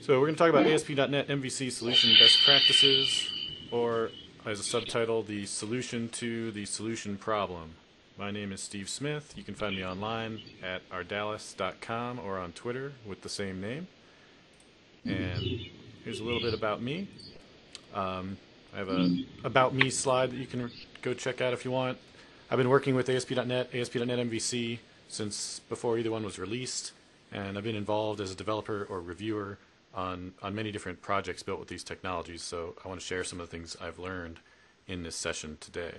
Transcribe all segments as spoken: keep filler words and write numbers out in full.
So we're going to talk about A S P dot net M V C solution best practices, or as a subtitle, the solution to the solution problem. My name is Steve Smith. You can find me online at ardalis dot com or on Twitter with the same name. And here's a little bit about me. Um, I have a About Me slide that you can go check out if you want. I've been working with A S P dot net, A S P dot net M V C since before either one was released, and I've been involved as a developer or reviewer on, on many different projects built with these technologies, so I want to share some of the things I've learned in this session today.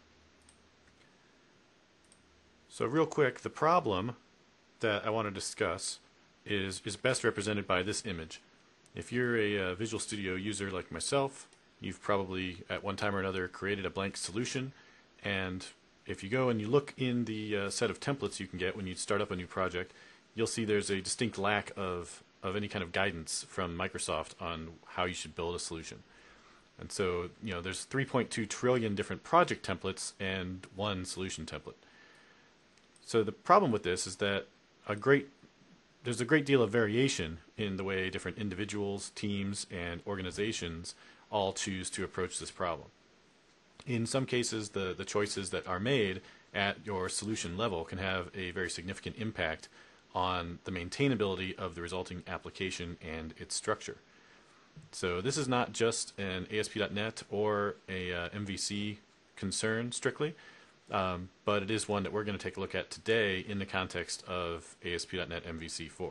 So real quick, the problem that I want to discuss is, is best represented by this image. If you're a uh, Visual Studio user like myself, you've probably at one time or another created a blank solution, and if you go and you look in the uh, set of templates you can get when you start up a new project, you'll see there's a distinct lack of, of any kind of guidance from Microsoft on how you should build a solution. And so, you know, there's three point two trillion different project templates and one solution template. So the problem with this is that a great there's a great deal of variation in the way different individuals, teams, and organizations all choose to approach this problem. In some cases, the, the choices that are made at your solution level can have a very significant impact on the maintainability of the resulting application and its structure. So this is not just an A S P dot net or a uh, M V C concern strictly, um, but it is one that we're going to take a look at today in the context of A S P dot net M V C four.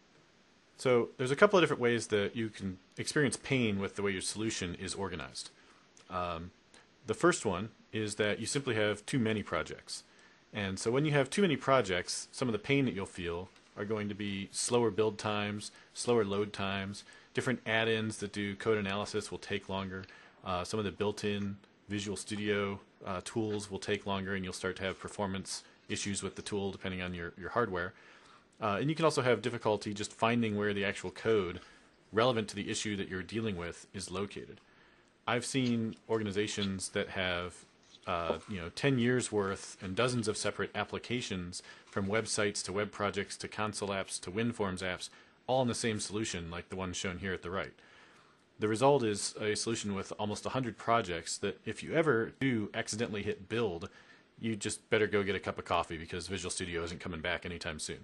So there's a couple of different ways that you can experience pain with the way your solution is organized. Um, the first one is that you simply have too many projects. And so when you have too many projects, some of the pain that you'll feel are going to be slower build times, slower load times, different add-ins that do code analysis will take longer. Uh, some of the built-in Visual Studio uh, tools will take longer, and you'll start to have performance issues with the tool depending on your, your hardware. Uh, and you can also have difficulty just finding where the actual code relevant to the issue that you're dealing with is located. I've seen organizations that have uh, you know, ten years worth and dozens of separate applications, from websites to web projects to console apps to WinForms apps, all in the same solution like the one shown here at the right. The result is a solution with almost one hundred projects that if you ever do accidentally hit build, you just better go get a cup of coffee because Visual Studio isn't coming back anytime soon.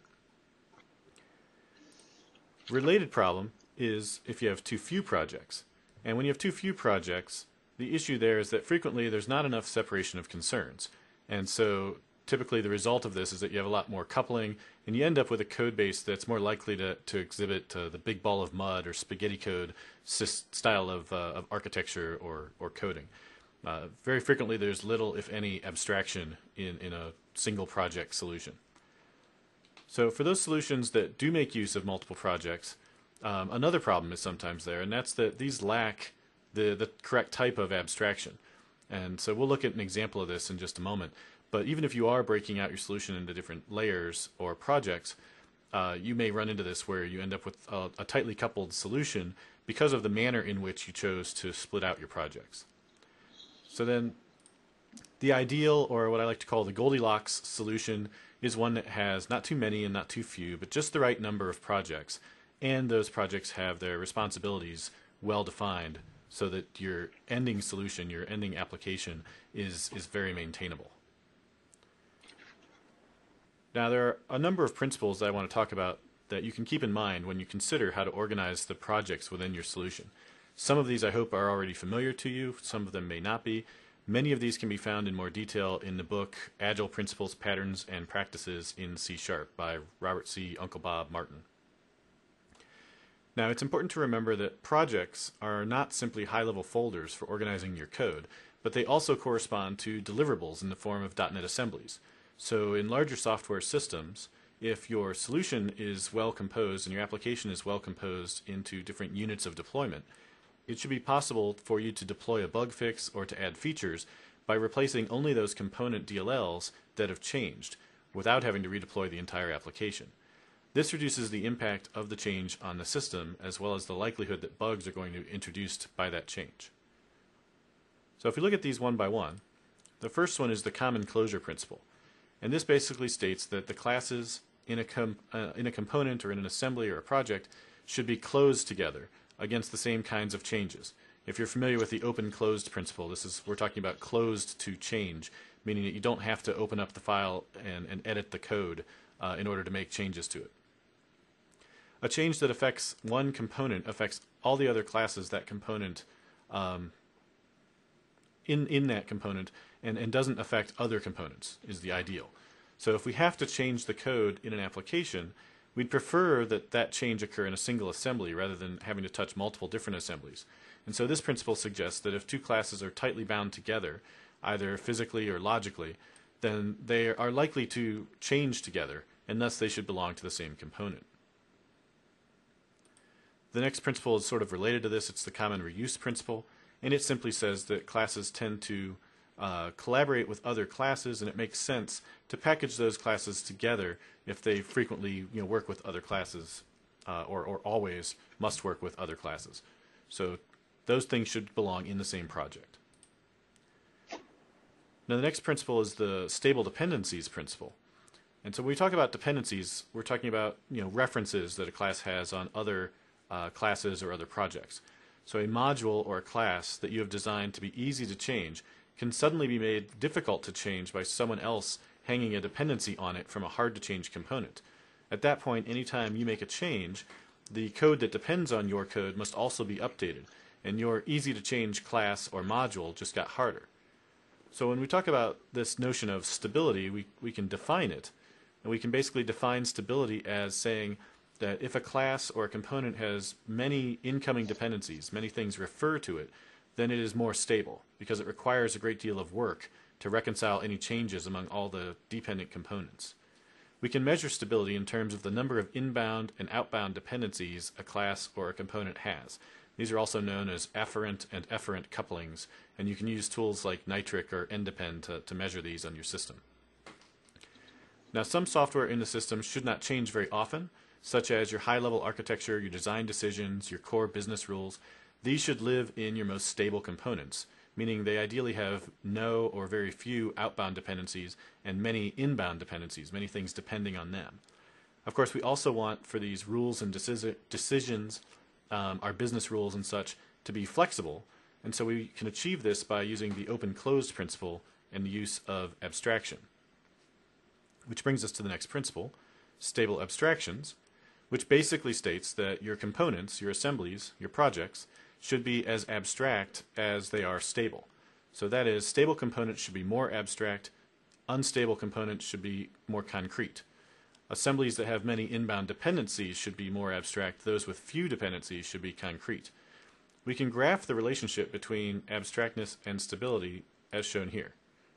Related problem is if you have too few projects. And when you have too few projects, the issue there is that frequently there's not enough separation of concerns. And so typically the result of this is that you have a lot more coupling, and you end up with a code base that's more likely to, to exhibit uh, the big ball of mud or spaghetti code style of, uh, of architecture or, or coding. Uh, very frequently there's little, if any, abstraction in, in a single project solution. So for those solutions that do make use of multiple projects, um, another problem is sometimes there, and that's that these lack the, the correct type of abstraction. And so we'll look at an example of this in just a moment. But even if you are breaking out your solution into different layers or projects, uh, you may run into this where you end up with a, a tightly coupled solution because of the manner in which you chose to split out your projects. So then the ideal, or what I like to call the Goldilocks solution, is one that has not too many and not too few, but just the right number of projects. And those projects have their responsibilities well defined so that your ending solution, your ending application, is, is very maintainable. Now there are a number of principles that I want to talk about that you can keep in mind when you consider how to organize the projects within your solution. Some of these I hope are already familiar to you, some of them may not be. Many of these can be found in more detail in the book Agile Principles, Patterns, and Practices in C Sharp by Robert C. Uncle Bob Martin. Now it's important to remember that projects are not simply high-level folders for organizing your code, but they also correspond to deliverables in the form of dot net assemblies. So in larger software systems, if your solution is well composed and your application is well composed into different units of deployment, it should be possible for you to deploy a bug fix or to add features by replacing only those component D L Ls that have changed without having to redeploy the entire application. This reduces the impact of the change on the system, as well as the likelihood that bugs are going to be introduced by that change. So if we look at these one by one, the first one is the common closure principle. And this basically states that the classes in a, com uh, in a component or in an assembly or a project should be closed together against the same kinds of changes. If you're familiar with the open-closed principle, this is, we're talking about closed to change, meaning that you don't have to open up the file and, and edit the code uh, in order to make changes to it. A change that affects one component affects all the other classes that component um, in, in that component and, and doesn't affect other components is the ideal. So if we have to change the code in an application, we'd prefer that that change occur in a single assembly rather than having to touch multiple different assemblies. And so this principle suggests that if two classes are tightly bound together, either physically or logically, then they are likely to change together, and thus they should belong to the same component. The next principle is sort of related to this. It's the common reuse principle, and it simply says that classes tend to uh, collaborate with other classes, and it makes sense to package those classes together if they frequently you know, work with other classes uh, or, or always must work with other classes. So those things should belong in the same project. Now the next principle is the stable dependencies principle. And so when we talk about dependencies, we're talking about you know, references that a class has on other uh, classes or other projects. So a module or a class that you have designed to be easy to change can suddenly be made difficult to change by someone else hanging a dependency on it from a hard-to-change component. At that point, anytime you make a change, the code that depends on your code must also be updated, and your easy-to-change class or module just got harder. So when we talk about this notion of stability, we, we can define it, and we can basically define stability as saying that if a class or a component has many incoming dependencies, many things refer to it, then it is more stable, because it requires a great deal of work to reconcile any changes among all the dependent components. We can measure stability in terms of the number of inbound and outbound dependencies a class or a component has. These are also known as afferent and efferent couplings, and you can use tools like Nitric or NDepend to, to measure these on your system. Now, some software in the system should not change very often, such as your high-level architecture, your design decisions, your core business rules. These should live in your most stable components, meaning they ideally have no or very few outbound dependencies and many inbound dependencies, many things depending on them. Of course, we also want for these rules and deci decisions, um, our business rules and such, to be flexible, and so we can achieve this by using the open-closed principle and the use of abstraction. Which brings us to the next principle, stable abstractions, which basically states that your components, your assemblies, your projects, should be as abstract as they are stable. So that is, stable components should be more abstract, unstable components should be more concrete. Assemblies that have many inbound dependencies should be more abstract, those with few dependencies should be concrete. We can graph the relationship between abstractness and stability as shown here.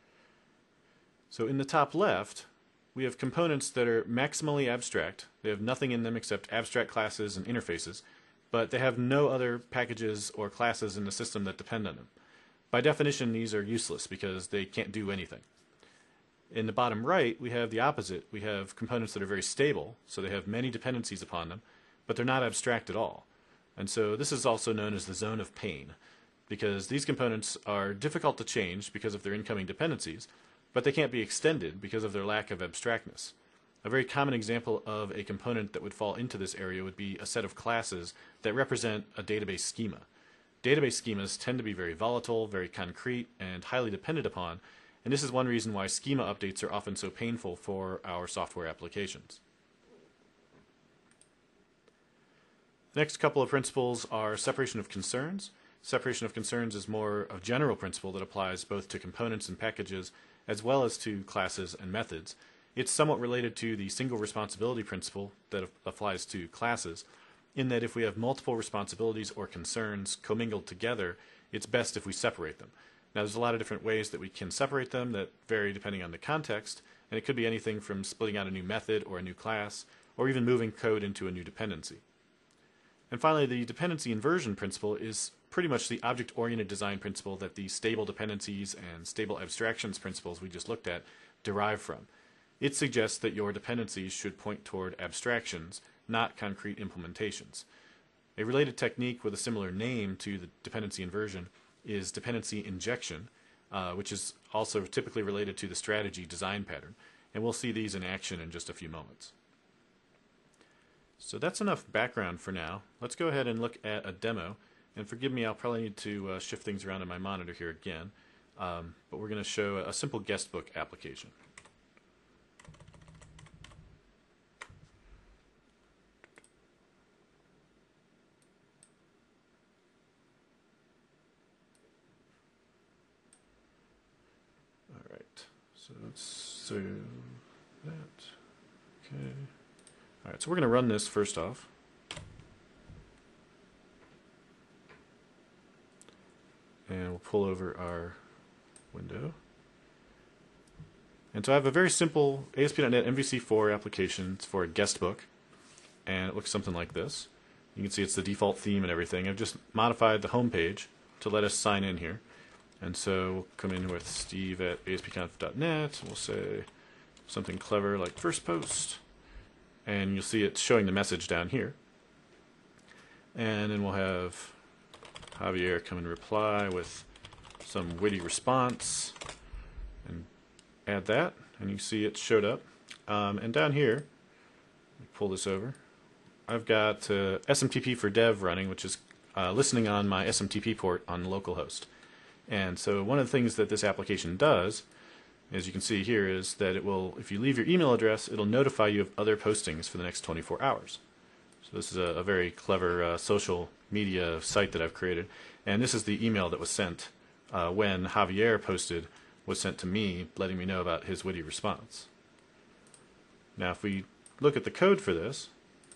So in the top left, we have components that are maximally abstract. They have nothing in them except abstract classes and interfaces, but they have no other packages or classes in the system that depend on them. By definition, these are useless because they can't do anything. In the bottom right, we have the opposite. We have components that are very stable, so they have many dependencies upon them, but they're not abstract at all. And so this is also known as the zone of pain, because these components are difficult to change because of their incoming dependencies, but they can't be extended because of their lack of abstractness. A very common example of a component that would fall into this area would be a set of classes that represent a database schema. Database schemas tend to be very volatile, very concrete, and highly dependent upon, and this is one reason why schema updates are often so painful for our software applications. The next couple of principles are separation of concerns. Separation of concerns is more a general principle that applies both to components and packages, as well as to classes and methods. It's somewhat related to the single responsibility principle that applies to classes, in that if we have multiple responsibilities or concerns commingled together, it's best if we separate them. Now, there's a lot of different ways that we can separate them that vary depending on the context, and it could be anything from splitting out a new method or a new class, or even moving code into a new dependency. And finally, the dependency inversion principle is pretty much the object-oriented design principle that the stable dependencies and stable abstractions principles we just looked at derive from. It suggests that your dependencies should point toward abstractions, not concrete implementations. A related technique with a similar name to the dependency inversion is dependency injection, uh, which is also typically related to the strategy design pattern, and we'll see these in action in just a few moments. So that's enough background for now. Let's go ahead and look at a demo. And forgive me, I'll probably need to uh, shift things around in my monitor here again. Um, but we're going to show a simple guestbook application. All right, so let's save that. Okay. All right, so we're going to run this first off. And we'll pull over our window. And so I have a very simple A S P dot net M V C four application. It's for a guest book. And it looks something like this. You can see it's the default theme and everything. I've just modified the home page to let us sign in here. And so we'll come in with Steve at A S P conf dot net. We'll say something clever like first post. And you'll see it's showing the message down here. And then we'll have Javier come and reply with some witty response and add that, and you see it showed up. Um, and down here, let me pull this over, I've got uh, S M T P for dev running, which is uh, listening on my S M T P port on localhost. And so one of the things that this application does, as you can see here, is that it will, if you leave your email address, it'll notify you of other postings for the next twenty-four hours. So this is a, a very clever uh, social media site that I've created. And this is the email that was sent uh, when Javier posted, was sent to me, letting me know about his witty response. Now if we look at the code for this,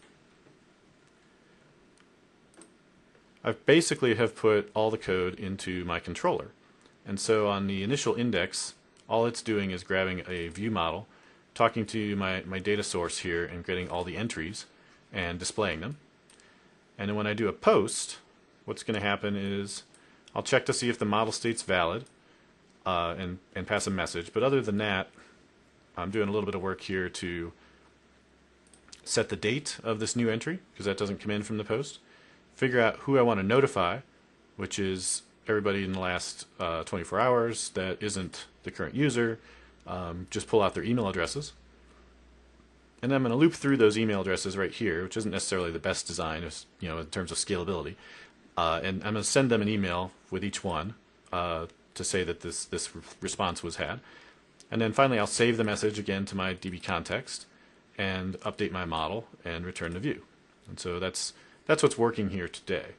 I basically have put all the code into my controller. And so on the initial index, all it's doing is grabbing a view model, talking to my, my data source here and getting all the entries and displaying them. And then when I do a post, what's going to happen is I'll check to see if the model state's valid uh, and, and pass a message. But other than that, I'm doing a little bit of work here to set the date of this new entry, because that doesn't come in from the post. Figure out who I want to notify, which is everybody in the last uh, twenty-four hours that isn't the current user. Um, just pull out their email addresses. And then I'm going to loop through those email addresses right here, which isn't necessarily the best design, you know, in terms of scalability. Uh, and I'm going to send them an email with each one uh, to say that this this re response was had. And then finally, I'll save the message again to my D B context and update my model and return the view. And so that's that's what's working here today.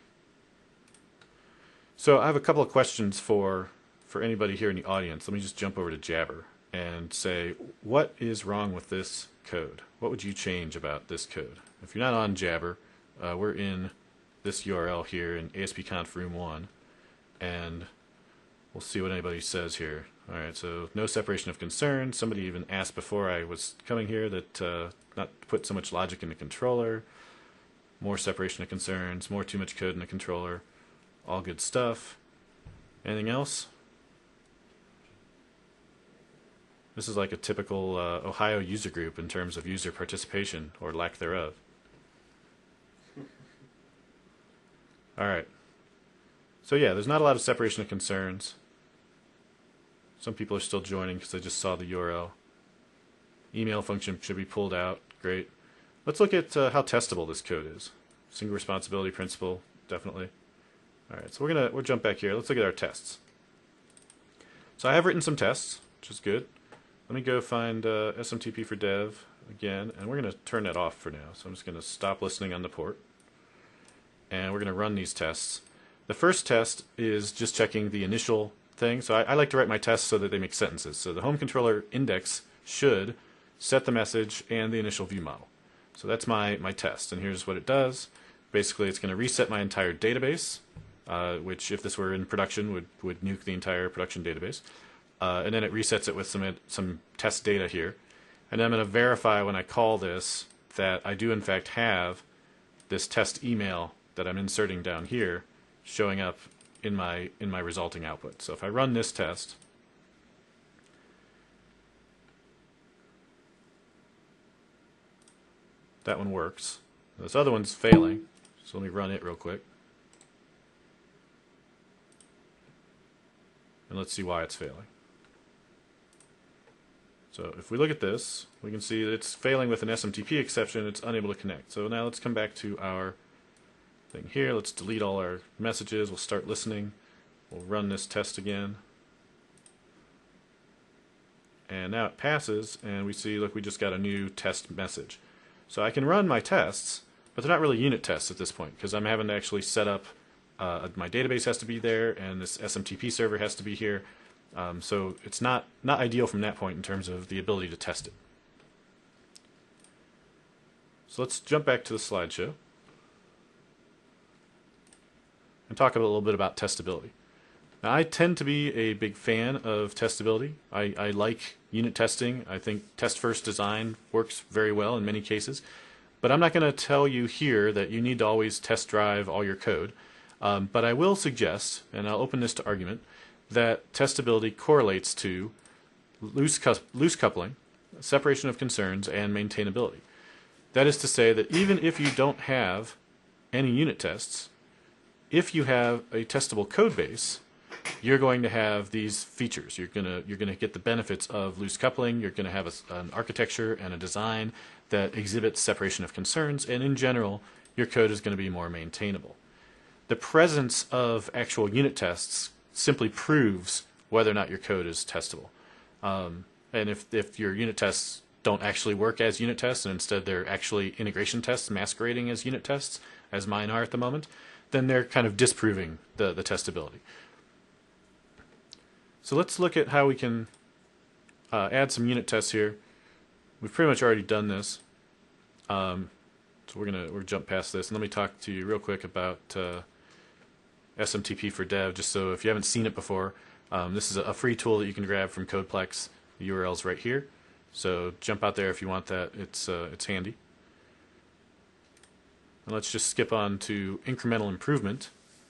So I have a couple of questions for for anybody here in the audience. Let me just jump over to Jabber and say, what is wrong with this code? What would you change about this code? If you're not on Jabber, uh, we're in this U R L here in A S P conf room one, and we'll see what anybody says here. All right, so no separation of concern. Somebody even asked before I was coming here that uh, not put so much logic in the controller. More separation of concerns, more too much code in the controller. All good stuff. Anything else? This is like a typical uh, Ohio user group in terms of user participation, or lack thereof. Alright. So yeah, there's not a lot of separation of concerns. Some people are still joining because they just saw the U R L. Email function should be pulled out. Great. Let's look at uh, how testable this code is. Single responsibility principle, definitely. Alright, so we're gonna we'll jump back here. Let's look at our tests. So I have written some tests, which is good. Let me go find uh, S M T P for dev again, and we're going to turn that off for now. So I'm just going to stop listening on the port, and we're going to run these tests. The first test is just checking the initial thing. So I, I like to write my tests so that they make sentences. So the home controller index should set the message and the initial view model. So that's my, my test, and here's what it does. Basically, it's going to reset my entire database, uh, which if this were in production would, would nuke the entire production database. Uh, and then it resets it with some some test data here. And then I'm going to verify when I call this that I do in fact have this test email that I'm inserting down here showing up in my in my resulting output. So if I run this test, that one works. This other one's failing, so let me run it real quick. And let's see why it's failing. So if we look at this, we can see that it's failing with an S M T P exception. It's unable to connect. So now let's come back to our thing here. Let's delete all our messages. We'll start listening. We'll run this test again. And now it passes, and we see, look, we just got a new test message. So I can run my tests, but they're not really unit tests at this point, because I'm having to actually set up, uh, my database has to be there, and this S M T P server has to be here. Um, so it's not, not ideal from that point in terms of the ability to test it. So let's jump back to the slideshow and talk a little bit about testability. Now, I tend to be a big fan of testability. I, I like unit testing. I think test-first design works very well in many cases. But I'm not going to tell you here that you need to always test drive all your code. Um, but I will suggest, and I'll open this to argument, that testability correlates to loose, cu loose coupling, separation of concerns, and maintainability. That is to say that even if you don't have any unit tests, if you have a testable code base, you're going to have these features. You're going to you're going to get the benefits of loose coupling. You're going to have a, an architecture and a design that exhibits separation of concerns, and in general, your code is going to be more maintainable. The presence of actual unit tests simply proves whether or not your code is testable. Um, and if, if your unit tests don't actually work as unit tests, and instead they're actually integration tests masquerading as unit tests, as mine are at the moment, then they're kind of disproving the, the testability. So let's look at how we can uh, add some unit tests here. We've pretty much already done this. Um, so we're gonna we're jump past this, and let me talk to you real quick about uh, S M T P for Dev, just so if you haven't seen it before. Um, this is a free tool that you can grab from CodePlex. The U R L's right here. So jump out there if you want that. It's uh, it's handy. And let's just skip on to incremental improvement.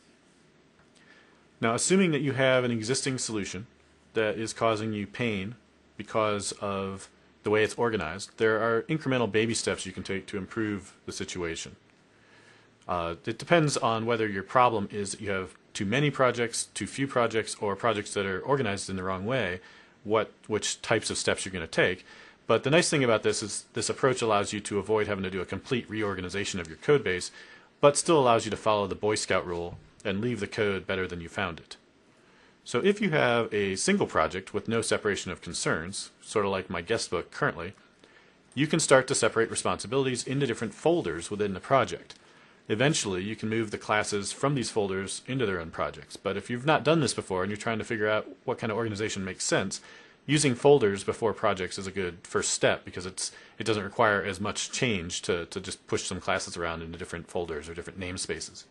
Now, assuming that you have an existing solution that is causing you pain because of the way it's organized, there are incremental baby steps you can take to improve the situation. Uh, it depends on whether your problem is that you have too many projects, too few projects, or projects that are organized in the wrong way, what which types of steps you're going to take. But the nice thing about this is this approach allows you to avoid having to do a complete reorganization of your code base, but still allows you to follow the Boy Scout rule and leave the code better than you found it. So if you have a single project with no separation of concerns, sort of like my guest book currently, you can start to separate responsibilities into different folders within the project. Eventually, you can move the classes from these folders into their own projects. But if you've not done this before and you're trying to figure out what kind of organization makes sense, using folders before projects is a good first step, because it's it doesn't require as much change to, to just push some classes around into different folders or different namespaces.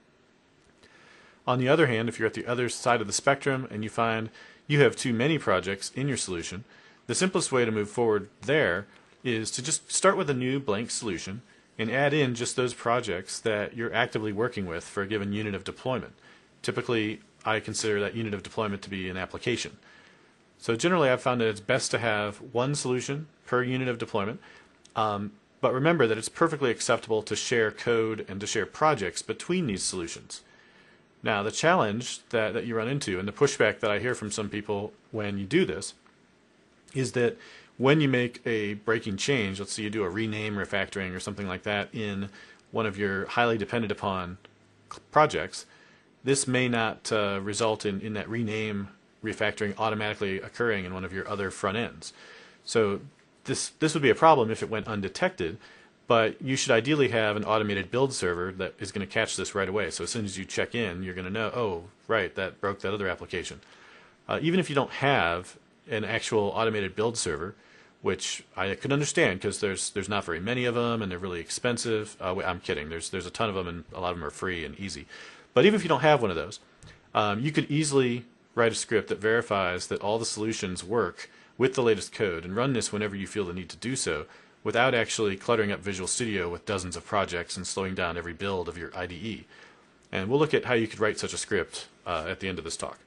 On the other hand, if you're at the other side of the spectrum and you find you have too many projects in your solution, the simplest way to move forward there is to just start with a new blank solution and add in just those projects that you're actively working with for a given unit of deployment. Typically, I consider that unit of deployment to be an application. So generally, I've found that it's best to have one solution per unit of deployment, um, but remember that it's perfectly acceptable to share code and to share projects between these solutions. Now, the challenge that, that you run into, and the pushback that I hear from some people when you do this, is that when you make a breaking change, let's say you do a rename refactoring or something like that in one of your highly dependent upon projects, this may not uh, result in, in that rename refactoring automatically occurring in one of your other front ends. So this, this would be a problem if it went undetected, but you should ideally have an automated build server that is going to catch this right away. So as soon as you check in, you're going to know, oh, right, that broke that other application. Uh, even if you don't have an actual automated build server, which I could understand because there's there's not very many of them and they're really expensive. Uh, I'm kidding. There's there's a ton of them and a lot of them are free and easy. But even if you don't have one of those, um, you could easily write a script that verifies that all the solutions work with the latest code and run this whenever you feel the need to do so, without actually cluttering up Visual Studio with dozens of projects and slowing down every build of your I D E. And we'll look at how you could write such a script uh, at the end of this talk.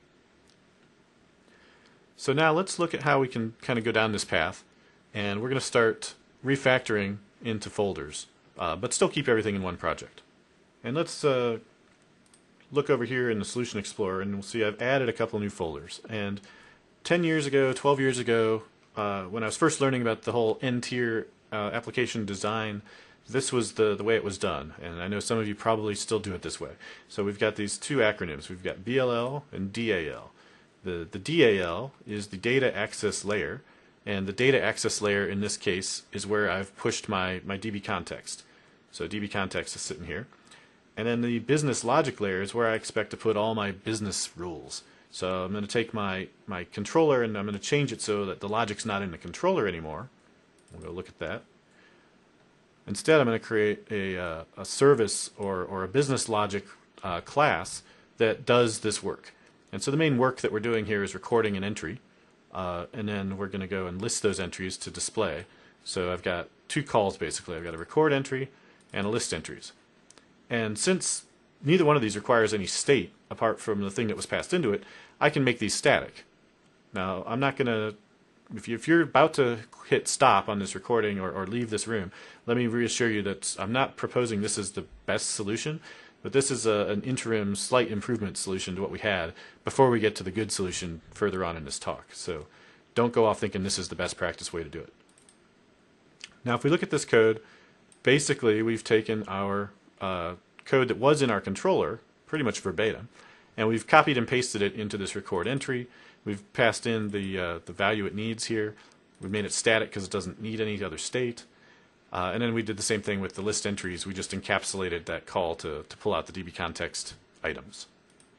So now let's look at how we can kind of go down this path. And we're going to start refactoring into folders, uh, but still keep everything in one project. And let's uh, look over here in the Solution Explorer, and we'll see I've added a couple new folders. And ten years ago, twelve years ago, uh, when I was first learning about the whole N-tier uh, application design, this was the, the way it was done, and I know some of you probably still do it this way. So we've got these two acronyms. We've got B L L and D A L. The, the D A L is the data access layer, and the data access layer in this case is where I've pushed my, my D B context. So D B context is sitting here. And then the business logic layer is where I expect to put all my business rules. So I'm going to take my, my controller and I'm going to change it so that the logic's not in the controller anymore. We'll go look at that. Instead, I'm going to create a, uh, a service or, or a business logic uh, class that does this work. And so the main work that we're doing here is recording an entry. Uh, and then we're going to go and list those entries to display. So I've got two calls basically. I've got a record entry and a list entries. And since neither one of these requires any state apart from the thing that was passed into it, I can make these static. Now, I'm not going to, if, you, if you're about to hit stop on this recording or, or leave this room, let me reassure you that I'm not proposing this is the best solution, but this is a, an interim slight improvement solution to what we had before we get to the good solution further on in this talk. So don't go off thinking this is the best practice way to do it. Now, if we look at this code, basically we've taken our uh, code that was in our controller, pretty much verbatim, and we've copied and pasted it into this record entry. We've passed in the, uh, the value it needs here. We've made it static because it doesn't need any other state. Uh, and then we did the same thing with the list entries. We just encapsulated that call to, to pull out the D B context items.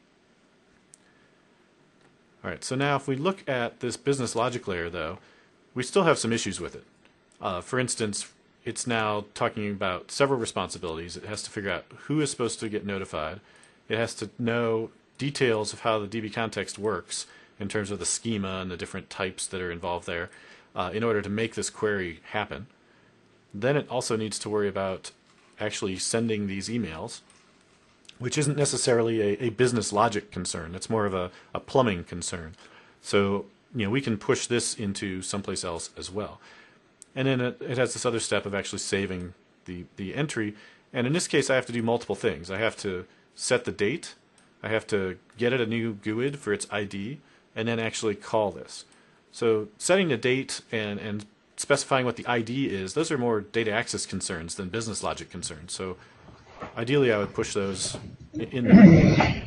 All right, so now if we look at this business logic layer, though, we still have some issues with it. Uh, for instance, it's now talking about several responsibilities. It has to figure out who is supposed to get notified. It has to know details of how the D B context works in terms of the schema and the different types that are involved there uh, in order to make this query happen. Then it also needs to worry about actually sending these emails, which isn't necessarily a, a business logic concern. It's more of a, a plumbing concern. So, you know, we can push this into someplace else as well. And then it, it has this other step of actually saving the, the entry. And in this case, I have to do multiple things. I have to set the date. I have to get it a new G U I D for its I D, and then actually call this. So setting the date and, and specifying what the I D is, those are more data access concerns than business logic concerns. So ideally, I would push those in there.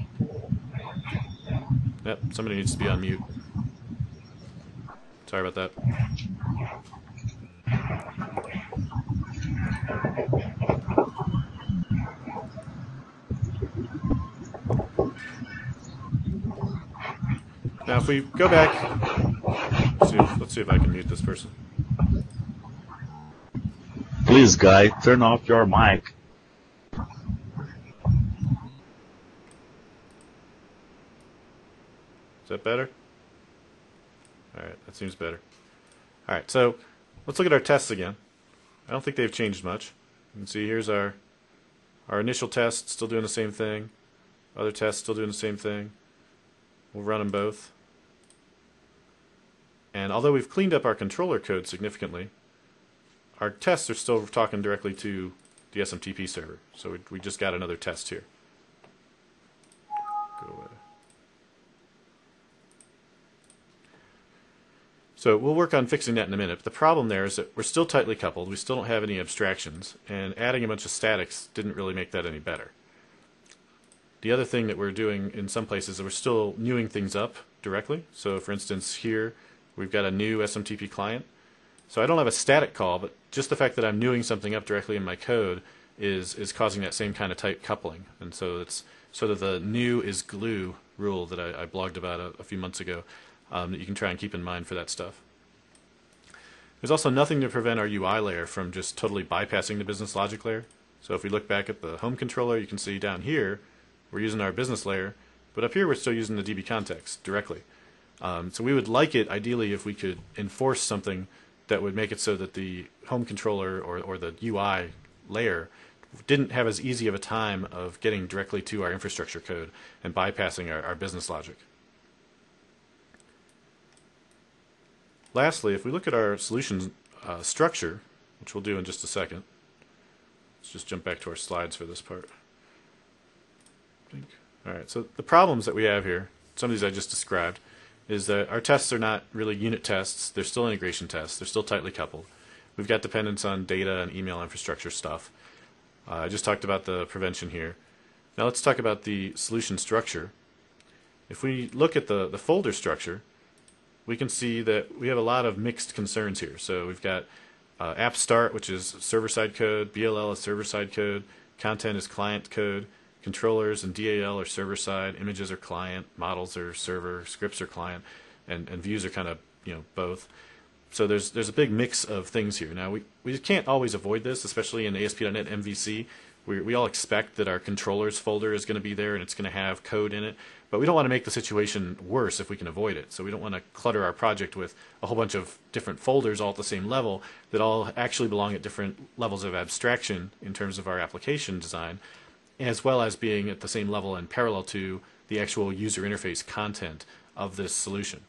Yep, somebody needs to be on mute. Sorry about that. Now if we go back, let's see if, let's see if I can mute this person. Please, guy, turn off your mic. Is that better? Alright, that seems better. Alright, so let's look at our tests again. I don't think they've changed much. You can see here's our our initial test, still doing the same thing. Other tests still doing the same thing. We'll run them both. And although we've cleaned up our controller code significantly, our tests are still talking directly to the S M T P server. So we, we just got another test here. Go away. So we'll work on fixing that in a minute. But the problem there is that we're still tightly coupled. We still don't have any abstractions. And adding a bunch of statics didn't really make that any better. The other thing that we're doing in some places is we're still newing things up directly. So for instance, here we've got a new S M T P client. So I don't have a static call, but just the fact that I'm newing something up directly in my code is, is causing that same kind of type coupling. And so it's sort of the new is glue rule that I, I blogged about a, a few months ago um, that you can try and keep in mind for that stuff. There's also nothing to prevent our U I layer from just totally bypassing the business logic layer. So if we look back at the home controller, you can see down here we're using our business layer, but up here we're still using the D B context directly. Um, so we would like it ideally if we could enforce something that would make it so that the home controller or, or the U I layer didn't have as easy of a time of getting directly to our infrastructure code and bypassing our, our business logic. Lastly, if we look at our solution uh, structure, which we'll do in just a second, let's just jump back to our slides for this part. All right, so the problems that we have here, some of these I just described, is that our tests are not really unit tests. They're still integration tests. They're still tightly coupled. We've got dependence on data and email infrastructure stuff. Uh, I just talked about the prevention here. Now let's talk about the solution structure. If we look at the, the folder structure, we can see that we have a lot of mixed concerns here. So we've got uh, app start, which is server-side code, B L L is server-side code, content is client code, controllers and D A L are server-side, images are client, models are server, scripts are client, and, and views are kind of, you know, both. So there's there's a big mix of things here. Now we we can't always avoid this, especially in A S P dot net M V C. We we all expect that our controllers folder is going to be there and it's going to have code in it, but we don't want to make the situation worse if we can avoid it. So we don't want to clutter our project with a whole bunch of different folders all at the same level that all actually belong at different levels of abstraction in terms of our application design, as well as being at the same level and parallel to the actual user interface content of this solution.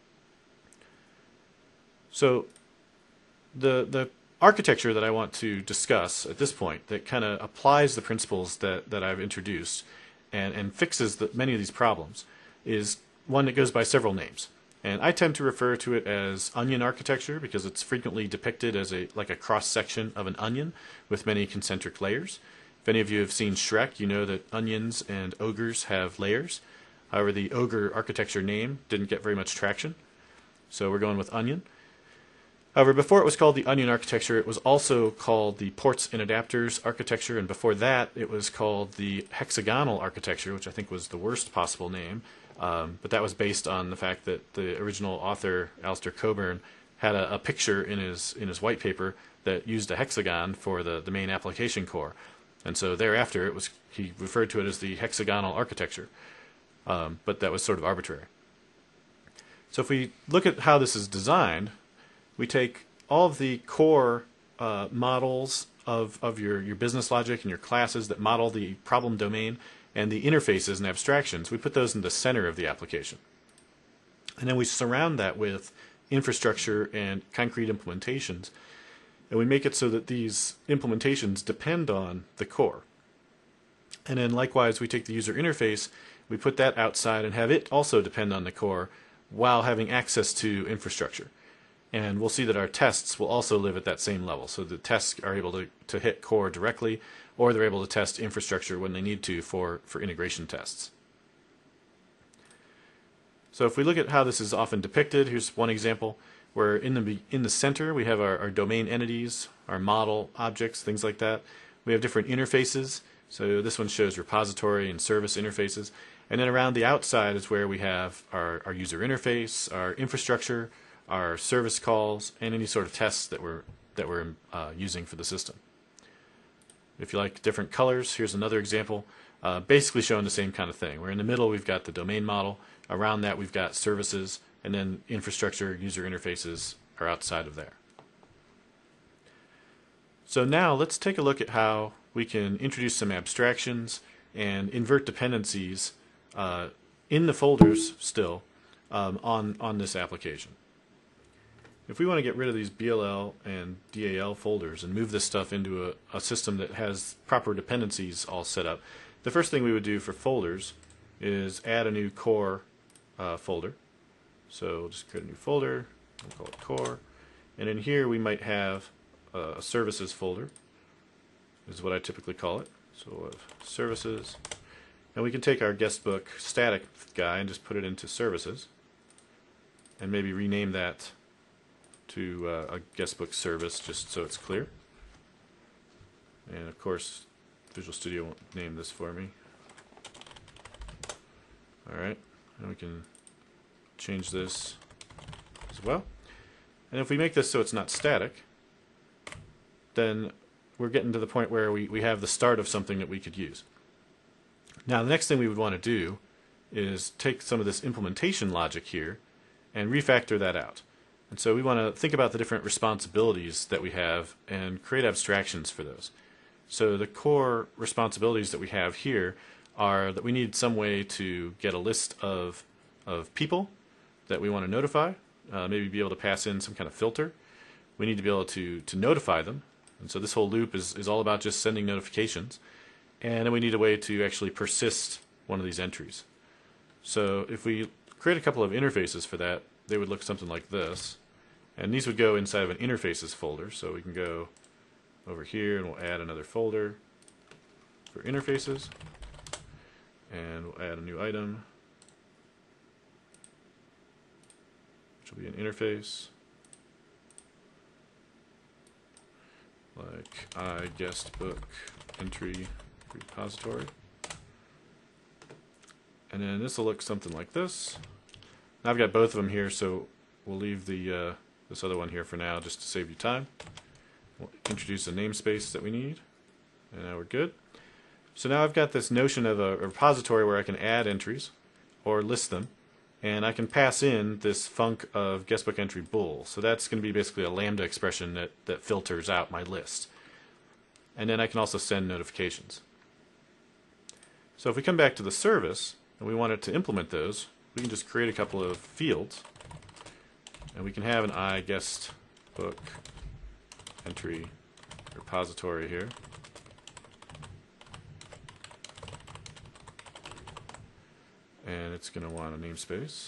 So the the architecture that I want to discuss at this point that kind of applies the principles that, that I've introduced and, and fixes the, many of these problems is one that goes by several names. And I tend to refer to it as onion architecture because it's frequently depicted as a like a cross-section of an onion with many concentric layers. If any of you have seen Shrek, you know that onions and ogres have layers. However, the ogre architecture name didn't get very much traction, so we're going with onion. However, before it was called the onion architecture, it was also called the ports and adapters architecture, and before that it was called the hexagonal architecture, which I think was the worst possible name, um, but that was based on the fact that the original author, Alistair Cockburn, had a, a picture in his in his white paper that used a hexagon for the, the main application core. And so thereafter it was he referred to it as the hexagonal architecture, um, but that was sort of arbitrary. So if we look at how this is designed, we take all of the core uh, models of, of your, your business logic and your classes that model the problem domain and the interfaces and abstractions. We put those in the center of the application. And then we surround that with infrastructure and concrete implementations. And we make it so that these implementations depend on the core. And then likewise, we take the user interface, we put that outside and have it also depend on the core while having access to infrastructure. And we'll see that our tests will also live at that same level. So the tests are able to, to hit core directly, or they're able to test infrastructure when they need to for, for integration tests. So if we look at how this is often depicted, here's one example where in the, in the center we have our, our domain entities, our model objects, things like that. We have different interfaces. So this one shows repository and service interfaces. And then around the outside is where we have our, our user interface, our infrastructure, our service calls, and any sort of tests that we're that we're uh, using for the system. If you like different colors, here's another example, uh, basically showing the same kind of thing. Where in the middle we've got the domain model, around that we've got services, and then infrastructure, user interfaces are outside of there. So now let's take a look at how we can introduce some abstractions and invert dependencies uh, in the folders still um, on, on this application. If we want to get rid of these B L L and D A L folders and move this stuff into a, a system that has proper dependencies all set up, the first thing we would do for folders is add a new core uh, folder. So we'll just create a new folder, we'll call it core, and in here we might have uh, a services folder, is what I typically call it. So we'll have services, and we can take our guestbook static guy and just put it into services, and maybe rename that to uh, a guestbook service just so it's clear. And of course Visual Studio won't name this for me. Alright, and we can change this as well. And if we make this so it's not static, then we're getting to the point where we, we have the start of something that we could use. Now the next thing we would want to do is take some of this implementation logic here and refactor that out. And so we want to think about the different responsibilities that we have and create abstractions for those. So the core responsibilities that we have here are that we need some way to get a list of, of people that we want to notify, uh, maybe be able to pass in some kind of filter. We need to be able to, to notify them. And so this whole loop is, is all about just sending notifications. And then we need a way to actually persist one of these entries. So if we create a couple of interfaces for that, they would look something like this. And these would go inside of an interfaces folder. So we can go over here and we'll add another folder for interfaces. And we'll add a new item, which will be an interface. Like I guest book entry repository. And then this will look something like this. Now I've got both of them here, so we'll leave the uh, this other one here for now just to save you time. We'll introduce a namespace that we need, and now we're good. So now I've got this notion of a repository where I can add entries or list them, and I can pass in this func of guestbook entry bool. So that's going to be basically a lambda expression that, that filters out my list. And then I can also send notifications. So if we come back to the service and we wanted to implement those, we can just create a couple of fields, and we can have an I guest book entry repository here. And it's going to want a namespace.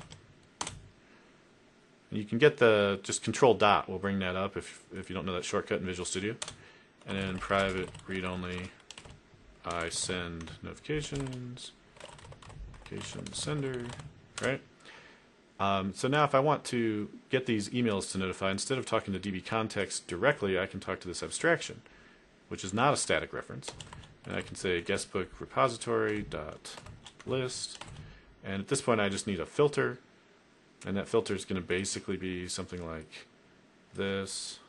And you can get the just control dot. We'll bring that up if if you don't know that shortcut in Visual Studio. And then private read only. I send notifications. Notification sender. Right. Um, so now if I want to get these emails to notify, instead of talking to D B context directly, I can talk to this abstraction, which is not a static reference. And I can say guestbook repository dot list, and at this point I just need a filter, and that filter is going to basically be something like this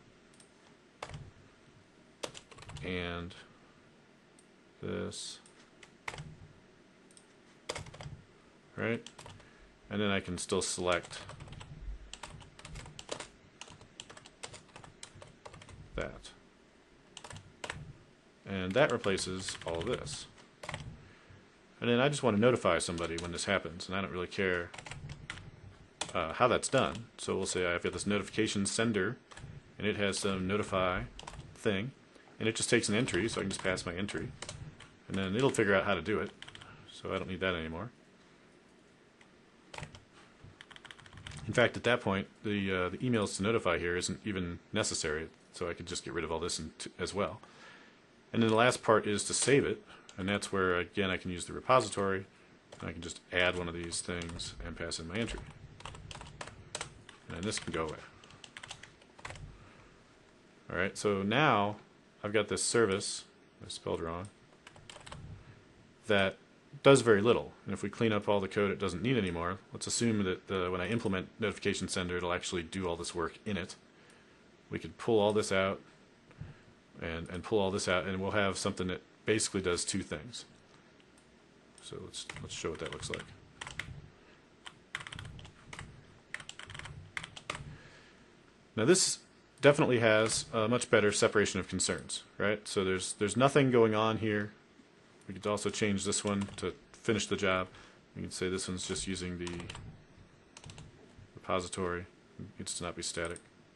and this, right? And then I can still select that, and that replaces all of this. And then I just want to notify somebody when this happens, and I don't really care uh, how that's done. So we'll say I've got this notification sender, and it has some notify thing, and it just takes an entry, so I can just pass my entry, and then it'll figure out how to do it. So I don't need that anymore. In fact, at that point, the uh, the emails to notify here isn't even necessary, so I could just get rid of all this in t as well. And then the last part is to save it. And that's where, again, I can use the repository. And I can just add one of these things and pass in my entry. And this can go away. Alright, so now I've got this service, I spelled wrong, that does very little. And if we clean up all the code it doesn't need anymore, let's assume that the, when I implement notification sender, it'll actually do all this work in it. We could pull all this out and, and pull all this out, and we'll have something that basically does two things. So let's let's show what that looks like. Now this definitely has a much better separation of concerns, right? So there's there's nothing going on here. We could also change this one to finish the job. We can say this one's just using the repository. It needs to not be static.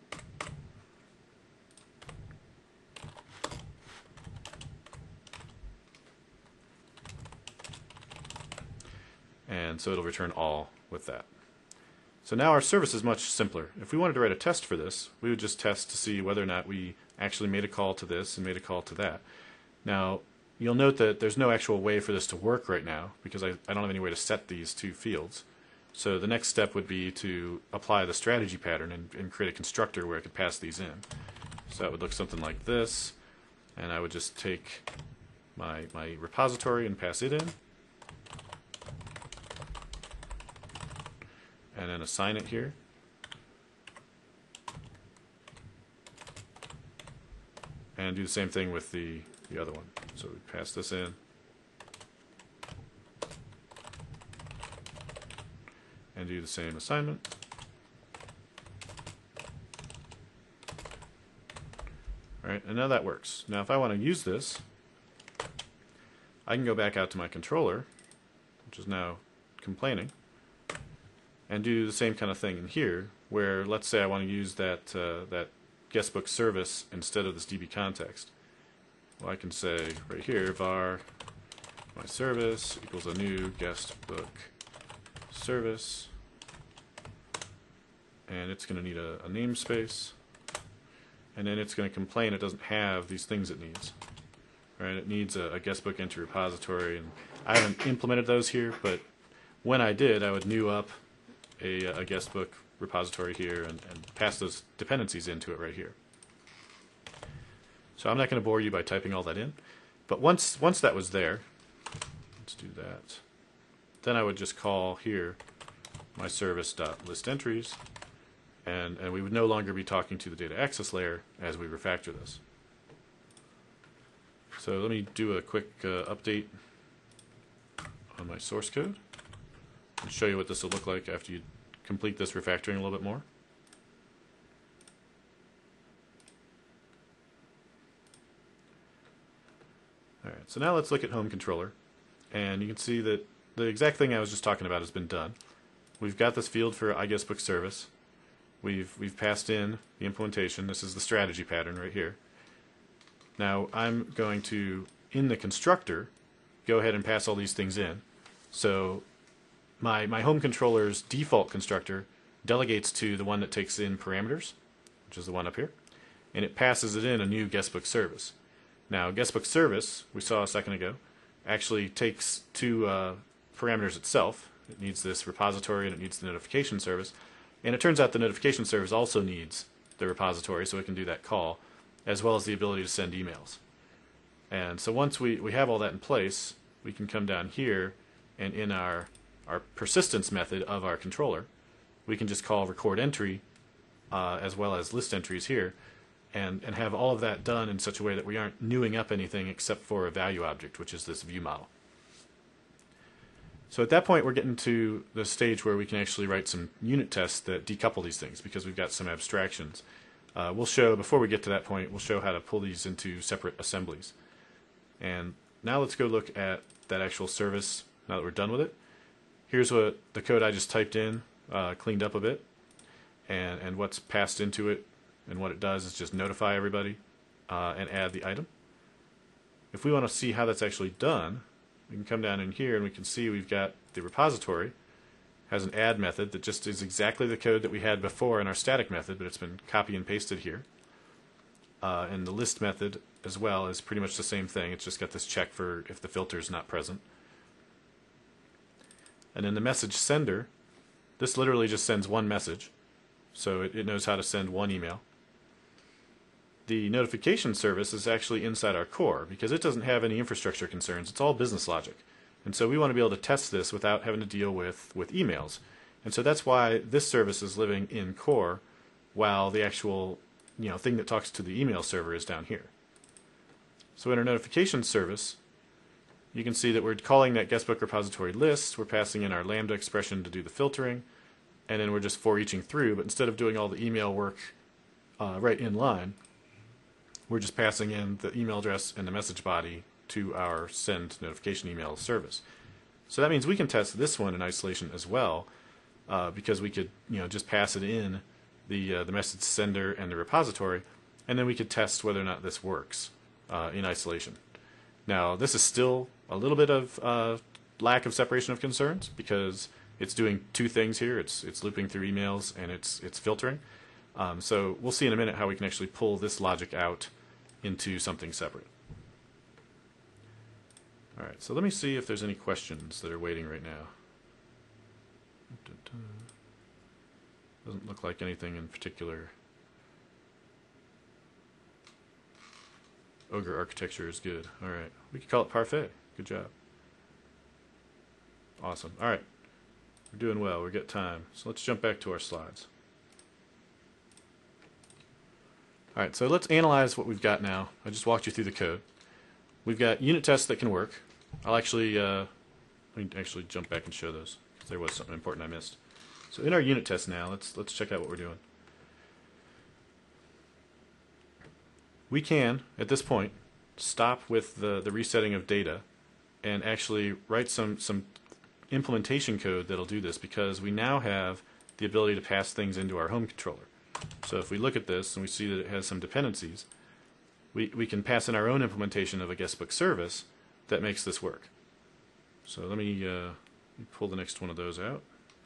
And so it'll return all with that. So now our service is much simpler. If we wanted to write a test for this, we would just test to see whether or not we actually made a call to this and made a call to that. Now, you'll note that there's no actual way for this to work right now because I, I don't have any way to set these two fields. So the next step would be to apply the strategy pattern and, and create a constructor where I could pass these in. So that would look something like this, and I would just take my, my repository and pass it in. And then assign it here. And do the same thing with the, the other one. So we pass this in. And do the same assignment. Alright, and now that works. Now if I want to use this, I can go back out to my controller, which is now complaining, and do the same kind of thing in here, where let's say I want to use that uh, that guestbook service instead of this D B context. Well, I can say right here var my service equals a new guestbook service, and it's going to need a, a namespace, and then it's going to complain it doesn't have these things it needs. Right? It needs a, a guestbook entry repository, and I haven't implemented those here, but when I did, I would new up a, a guestbook repository here and, and pass those dependencies into it right here. So I'm not going to bore you by typing all that in, but once once that was there, let's do that. Then I would just call here my service.listEntries, and and we would no longer be talking to the data access layer as we refactor this. So let me do a quick uh, update on my source code and show you what this will look like after you complete this refactoring a little bit more. Alright, so now let's look at Home Controller, and you can see that the exact thing I was just talking about has been done. We've got this field for iGuestbook service. We've, we've passed in the implementation. This is the strategy pattern right here. Now I'm going to, in the constructor, go ahead and pass all these things in. So my, my home controller's default constructor delegates to the one that takes in parameters, which is the one up here, and it passes it in a new guestbook service. Now guestbook service, we saw a second ago, actually takes two uh, parameters itself. It needs this repository and it needs the notification service. And it turns out the notification service also needs the repository, so it can do that call, as well as the ability to send emails. And so once we, we have all that in place, we can come down here, and in our, our persistence method of our controller, we can just call record entry uh, as well as list entries here, and, and have all of that done in such a way that we aren't newing up anything except for a value object, which is this view model. So at that point, we're getting to the stage where we can actually write some unit tests that decouple these things, because we've got some abstractions. Uh, we'll show, before we get to that point, we'll show how to pull these into separate assemblies. And now let's go look at that actual service now that we're done with it. Here's what the code I just typed in, uh, cleaned up a bit, and, and what's passed into it, and what it does is just notify everybody uh, and add the item. If we want to see how that's actually done, we can come down in here and we can see we've got the repository has an add method that just is exactly the code that we had before in our static method, but it's been copy and pasted here. Uh, and the list method as well is pretty much the same thing. It's just got this check for if the filter is not present. And then the message sender, this literally just sends one message, so it, it knows how to send one email. The notification service is actually inside our core because it doesn't have any infrastructure concerns. It's all business logic. And so we want to be able to test this without having to deal with, with emails. And so that's why this service is living in core while the actual you know, thing that talks to the email server is down here. So in our notification service, you can see that we're calling that guestbook repository list. We're passing in our Lambda expression to do the filtering. And then we're just for eaching through. But instead of doing all the email work uh, right in line, we're just passing in the email address and the message body to our send notification email service. So that means we can test this one in isolation as well, uh, because we could you know just pass it in the uh, the message sender and the repository, and then we could test whether or not this works uh, in isolation. Now this is still a little bit of uh, lack of separation of concerns because it's doing two things here. It's it's looping through emails and it's it's filtering. Um, so we'll see in a minute how we can actually pull this logic out into something separate. Alright, so let me see if there's any questions that are waiting right now. Doesn't look like anything in particular. Ogre architecture is good. Alright, we could call it Parfait. Good job. Awesome. Alright, we're doing well. We've got time. So let's jump back to our slides. Alright, so let's analyze what we've got now. I just walked you through the code. We've got unit tests that can work. I'll actually, uh, let me actually jump back and show those, because there was something important I missed. So in our unit test now, let's let's check out what we're doing. We can, at this point, stop with the, the resetting of data and actually write some, some implementation code that'll do this, because we now have the ability to pass things into our home controller. So if we look at this and we see that it has some dependencies, we, we can pass in our own implementation of a guestbook service that makes this work. So let me, uh, let me pull the next one of those out.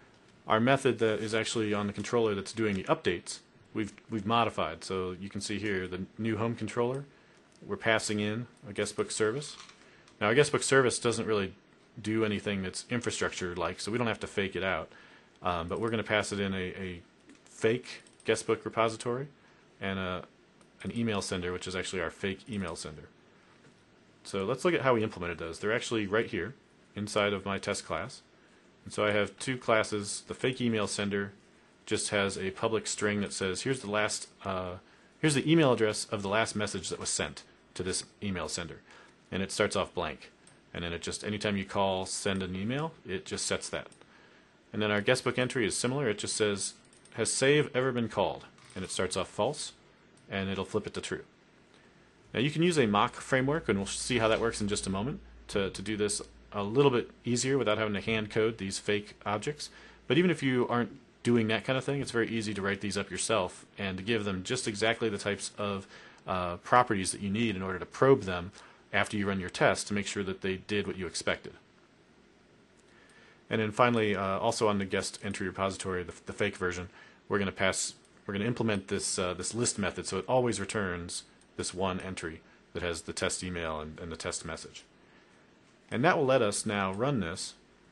our method that is actually on the controller that's doing the updates, we've we've modified. So you can see here the new home controller, we're passing in a guestbook service. Now, our guestbook service doesn't really do anything that's infrastructure-like, so we don't have to fake it out. Um, but we're going to pass it in a, a fake guestbook repository and a, an email sender, which is actually our fake email sender. So let's look at how we implemented those. They're actually right here inside of my test class. And so I have two classes. The fake email sender just has a public string that says, here's the last, uh, here's the email address of the last message that was sent to this email sender. And it starts off blank. And then it just, anytime you call, send an email, it just sets that. And then our guestbook entry is similar. It just says, has save ever been called? And it starts off false, and it'll flip it to true. Now you can use a mock framework, and we'll see how that works in just a moment, to, to do this a little bit easier without having to hand code these fake objects. But even if you aren't doing that kind of thing, it's very easy to write these up yourself and to give them just exactly the types of uh, properties that you need in order to probe them after you run your test to make sure that they did what you expected. And then finally, uh, also on the guest entry repository, the, the fake version, we're going to pass, we're going to implement this uh, this list method, so it always returns this one entry that has the test email and, and the test message. And that will let us now run this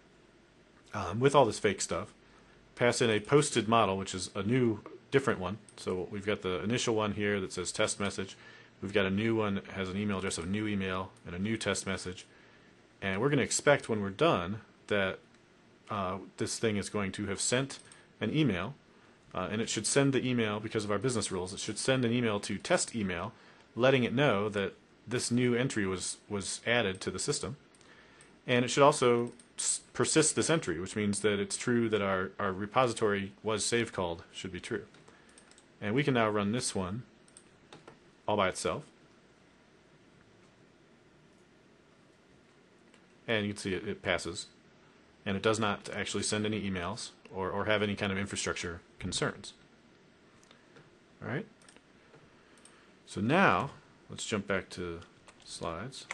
um, with all this fake stuff, pass in a posted model, which is a new, different one. So we've got the initial one here that says test message. We've got a new one that has an email address of new email and a new test message. And we're going to expect when we're done that uh, this thing is going to have sent an email, uh, and it should send the email, because of our business rules, it should send an email to test email letting it know that this new entry was, was added to the system. And it should also persist this entry, which means that it's true that our, our repository was save called should be true. And we can now run this one all by itself. And you can see it, it passes. And it does not actually send any emails or, or have any kind of infrastructure concerns. All right. So now, let's jump back to slides.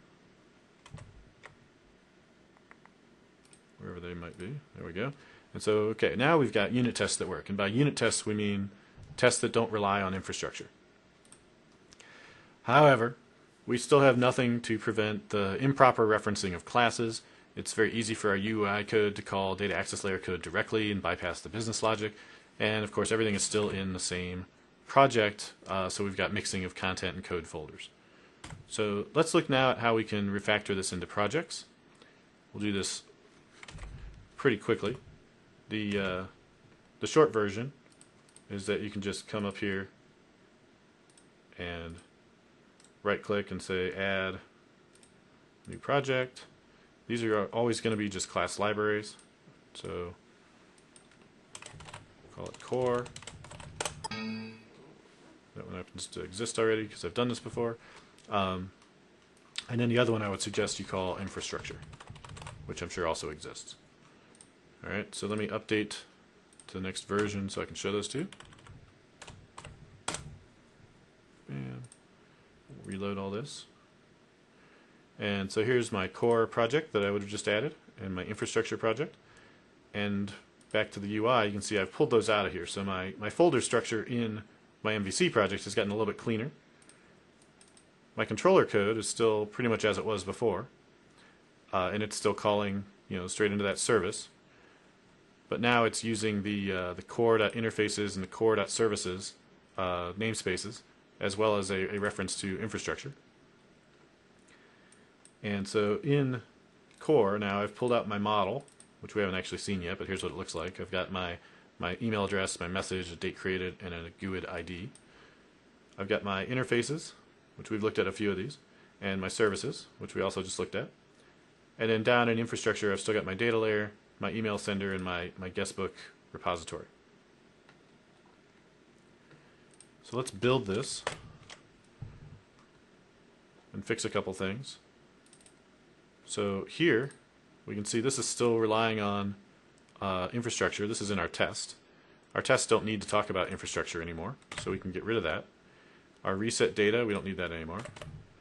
Wherever they might be. There we go. And so, okay, now we've got unit tests that work. And by unit tests, we mean tests that don't rely on infrastructure. However, we still have nothing to prevent the improper referencing of classes. It's very easy for our U I code to call data access layer code directly and bypass the business logic. And of course, everything is still in the same project, uh, so we've got mixing of content and code folders. So let's look now at how we can refactor this into projects. We'll do this pretty quickly. The, uh, the short version is that you can just come up here and right click and say add new project. These are always going to be just class libraries, so call it core. That one happens to exist already because I've done this before. Um, and then the other one I would suggest you call infrastructure, which I'm sure also exists. Alright, so let me update to the next version so I can show those two. And reload all this. And so here's my core project that I would have just added, and my infrastructure project. And back to the U I, you can see I've pulled those out of here. So my, my folder structure in my M V C project has gotten a little bit cleaner. My controller code is still pretty much as it was before. Uh, and it's still calling, you know, straight into that service. But now it's using the, uh, the core.interfaces and the core.services uh, namespaces, as well as a, a reference to infrastructure. And so in core now I've pulled out my model, which we haven't actually seen yet, but here's what it looks like. I've got my, my email address, my message, a date created, and a G U I D I D. I've got my interfaces, which we've looked at a few of these, and my services, which we also just looked at. And then down in infrastructure I've still got my data layer, my email sender, and my, my guestbook repository. So let's build this and fix a couple things. So here we can see this is still relying on uh, infrastructure. This is in our test. Our tests don't need to talk about infrastructure anymore, so we can get rid of that. Our reset data, we don't need that anymore.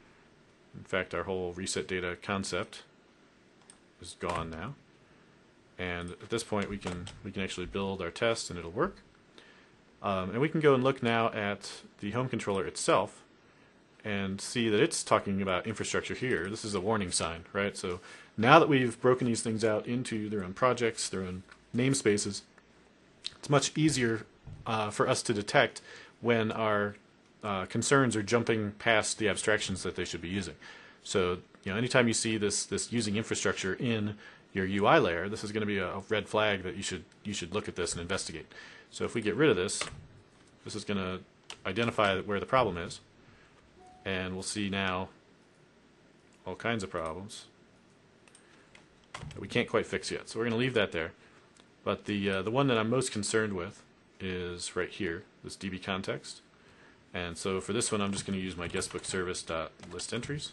In fact, our whole reset data concept is gone now. And at this point, we can we can actually build our test, and it'll work. Um, and we can go and look now at the home controller itself, and see that it's talking about infrastructure here. This is a warning sign, right? So now that we've broken these things out into their own projects, their own namespaces, it's much easier uh, for us to detect when our uh, concerns are jumping past the abstractions that they should be using. So, you know, anytime you see this this using infrastructure in your U I layer, this is going to be a, a red flag that you should you should look at this and investigate. So if we get rid of this, this is going to identify where the problem is, and we'll see now all kinds of problems that we can't quite fix yet. So we're going to leave that there. But the uh, the one that I'm most concerned with is right here, this D B context. And so for this one, I'm just going to use my guestbook service dot list entries,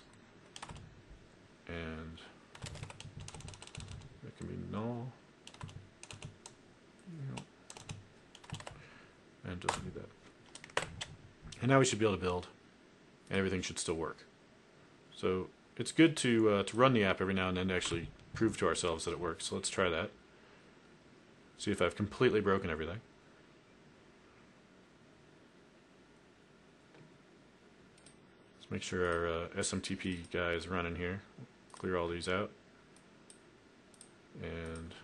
and that can be null. And doesn't need that. And now we should be able to build, and everything should still work. So it's good to uh, to run the app every now and then to actually prove to ourselves that it works. So let's try that. See if I've completely broken everything. Let's make sure our uh, S M T P guy is running here. Clear all these out. And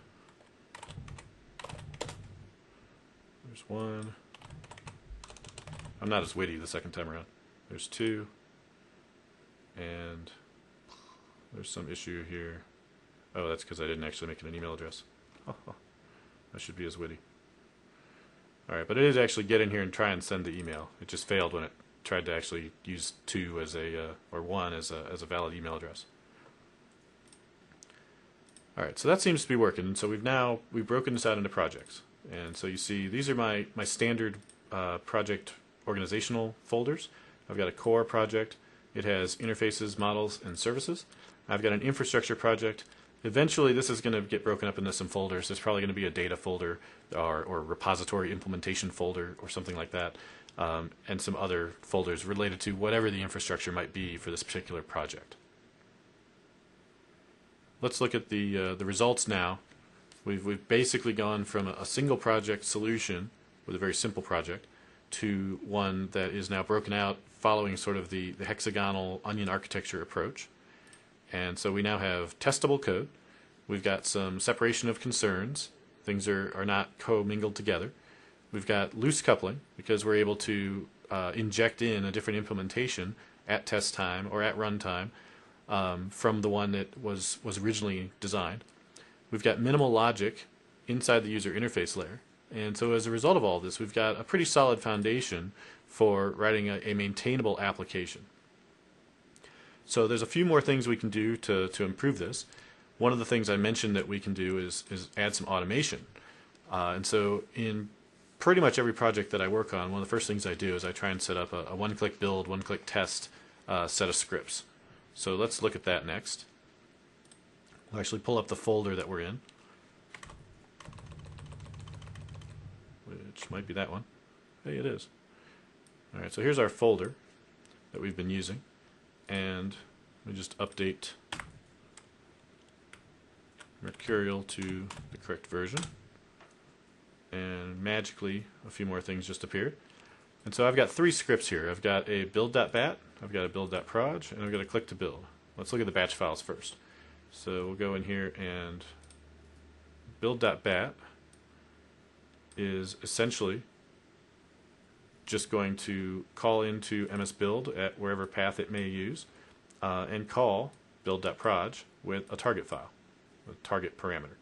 there's one. I'm not as witty the second time around. There's two. And there's some issue here. Oh, that's because I didn't actually make it an email address. I should be as witty. Alright, but it is actually get in here and try and send the email. It just failed when it tried to actually use two as a, uh, or one as a, as a valid email address. Alright, so that seems to be working. And so we've now, we've broken this out into projects. And so you see, these are my, my standard uh, project organizational folders. I've got a core project. It has interfaces, models, and services. I've got an infrastructure project. Eventually, this is going to get broken up into some folders. There's probably going to be a data folder or, or repository implementation folder or something like that, um, and some other folders related to whatever the infrastructure might be for this particular project. Let's look at the uh, the results now. We've we've basically gone from a single project solution with a very simple project to one that is now broken out following sort of the, the hexagonal onion architecture approach. And so we now have testable code. We've got some separation of concerns. Things are, are not co-mingled together. We've got loose coupling because we're able to uh, inject in a different implementation at test time or at runtime um, from the one that was, was originally designed. We've got minimal logic inside the user interface layer. And so as a result of all this, we've got a pretty solid foundation for writing a, a maintainable application. So there's a few more things we can do to, to improve this. One of the things I mentioned that we can do is, is add some automation. Uh, and so in pretty much every project that I work on, one of the first things I do is I try and set up a, a one-click build, one-click test uh, set of scripts. So let's look at that next. We'll actually pull up the folder that we're in, which might be that one. Hey, it is. Alright, so here's our folder that we've been using. And let me just update Mercurial to the correct version. And magically, a few more things just appeared. And so I've got three scripts here. I've got a build.bat, I've got a build.proj, and I've got a click to build. Let's look at the batch files first. So we'll go in here, and build.bat is essentially just going to call into msbuild at wherever path it may use uh, and call build.proj with a target file, a target parameter.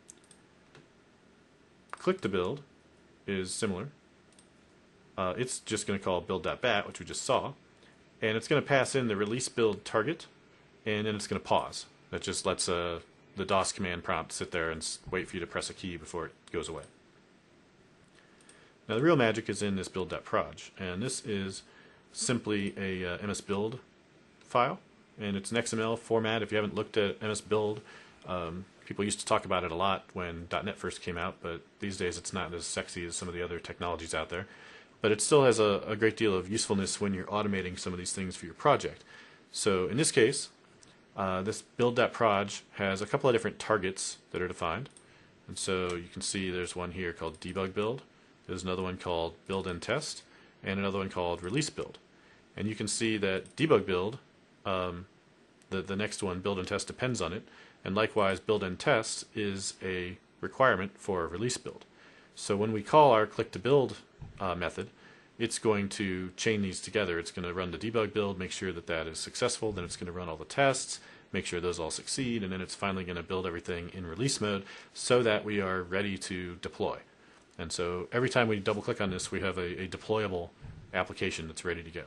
Click to build is similar. Uh, it's just going to call build.bat, which we just saw, and it's going to pass in the release build target, and then it's going to pause. That just lets uh, the DOS command prompt sit there and wait for you to press a key before it goes away. Now the real magic is in this build.proj, and this is simply a uh, msbuild file, and it's an X M L format. If you haven't looked at msbuild, um, people used to talk about it a lot when .NET first came out, but these days it's not as sexy as some of the other technologies out there. But it still has a, a great deal of usefulness when you're automating some of these things for your project. So in this case, uh, this build.proj has a couple of different targets that are defined. And so you can see there's one here called debug build. There's another one called build and test, and another one called release build. And you can see that debug build, um, the, the next one, build and test, depends on it. And likewise, build and test is a requirement for a release build. So when we call our click to build uh, method, it's going to chain these together. It's going to run the debug build, make sure that that is successful, then it's going to run all the tests, make sure those all succeed, and then it's finally going to build everything in release mode so that we are ready to deploy. And so every time we double click on this, we have a, a deployable application that's ready to go.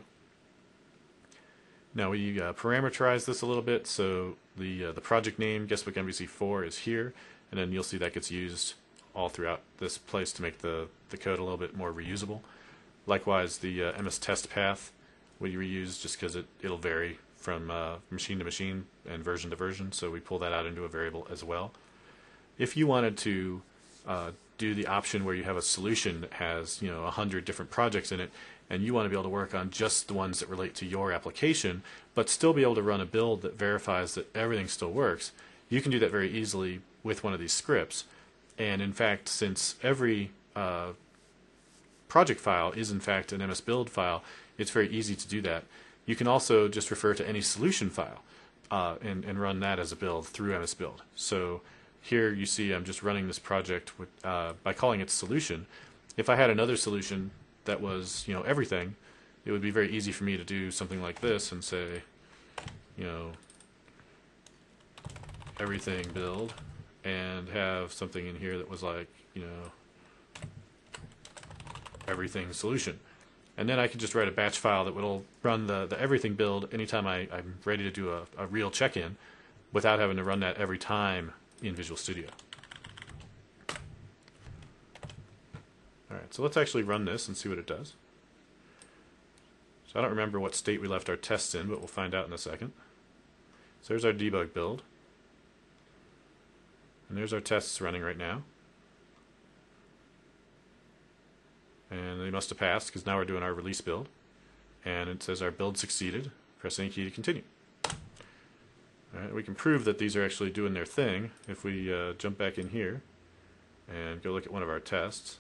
Now we uh, parameterize this a little bit, so the uh, the project name Guestbook M V C four is here, and then you'll see that gets used all throughout this place to make the, the code a little bit more reusable. Likewise, the uh, M S test path we reuse just because it, it'll vary from uh, machine to machine and version to version, so we pull that out into a variable as well. If you wanted to uh, do the option where you have a solution that has, you know, a hundred different projects in it, and you want to be able to work on just the ones that relate to your application, but still be able to run a build that verifies that everything still works, you can do that very easily with one of these scripts. And in fact, since every uh, project file is in fact an M S build file, it's very easy to do that. You can also just refer to any solution file uh, and, and run that as a build through M S build. So here you see I'm just running this project with, uh, by calling it solution. If I had another solution that was, you know, everything, it would be very easy for me to do something like this and say, you know, everything build, and have something in here that was like, you know, everything solution. And then I could just write a batch file that will run the, the everything build anytime I, I'm ready to do a, a real check-in without having to run that every time in Visual Studio. Alright, so let's actually run this and see what it does. So I don't remember what state we left our tests in, but we'll find out in a second. So there's our debug build. And there's our tests running right now. And they must have passed because now we're doing our release build. And it says our build succeeded. Press any key to continue. Alright, we can prove that these are actually doing their thing if we uh, jump back in here and go look at one of our tests.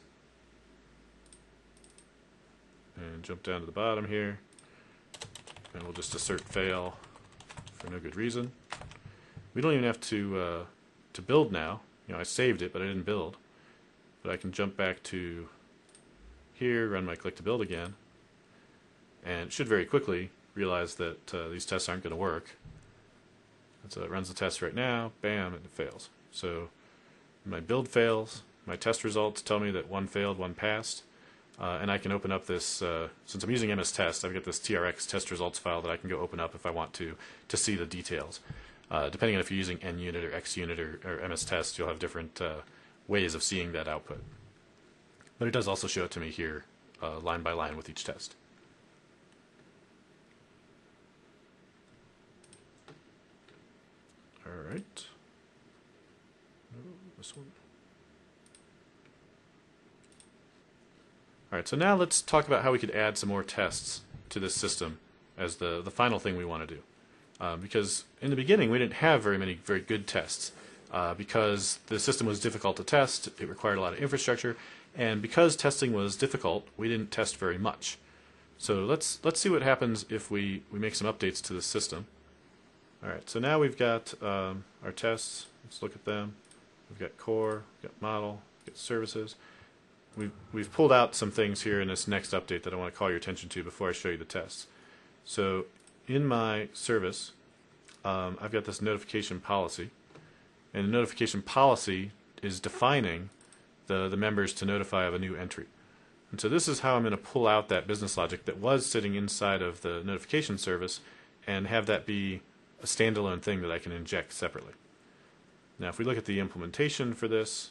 And jump down to the bottom here. And we'll just assert fail for no good reason. We don't even have to uh, to build now. You know, I saved it, but I didn't build. But I can jump back to here, run my click to build again, and it should very quickly realize that uh, these tests aren't going to work. And so it runs the test right now, bam, and it fails. So my build fails, my test results tell me that one failed, one passed, uh, and I can open up this, uh, since I'm using M S test, I've got this T R X test results file that I can go open up if I want to, to see the details. Uh, depending on if you're using N unit or X unit or, or M S test, you'll have different uh, ways of seeing that output. But it does also show it to me here, uh, line by line with each test. All right. No, this one. All right, so now let's talk about how we could add some more tests to this system as the, the final thing we want to do. Uh, because in the beginning, we didn't have very many very good tests. Uh, because the system was difficult to test, it required a lot of infrastructure, and because testing was difficult, we didn't test very much. So let's let's see what happens if we, we make some updates to the system. Alright, so now we've got um, our tests. Let's look at them. We've got core, we've got model, we've got services. We've, we've pulled out some things here in this next update that I want to call your attention to before I show you the tests. So in my service, um, I've got this notification policy. And the notification policy is defining the, the members to notify of a new entry. And so this is how I'm going to pull out that business logic that was sitting inside of the notification service and have that be a standalone thing that I can inject separately. Now if we look at the implementation for this,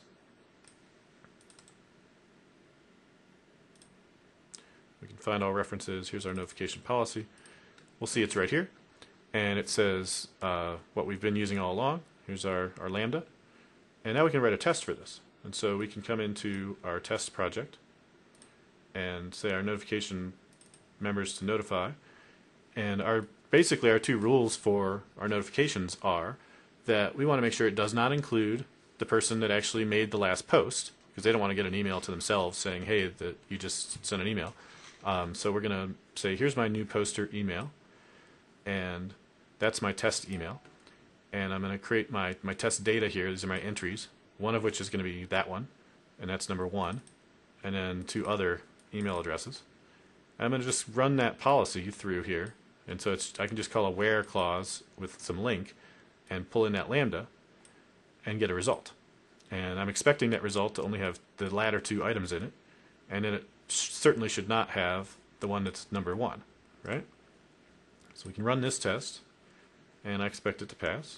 we can find all references. Here's our notification policy. We'll see it's right here. And it says uh, what we've been using all along. Here's our, our Lambda. And now we can write a test for this. And so we can come into our test project and say our notification members to notify. And our basically our two rules for our notifications are that we want to make sure it does not include the person that actually made the last post, because they don't want to get an email to themselves saying, hey, that you just sent an email. Um, so we're going to say, here's my new poster email, and that's my test email. And I'm going to create my, my test data here. These are my entries, one of which is going to be that one, and that's number one, and then two other email addresses. And I'm going to just run that policy through here. And so it's, I can just call a where clause with some link and pull in that lambda and get a result. And I'm expecting that result to only have the latter two items in it, and then it sh certainly should not have the one that's number one, right? So we can run this test, and I expect it to pass,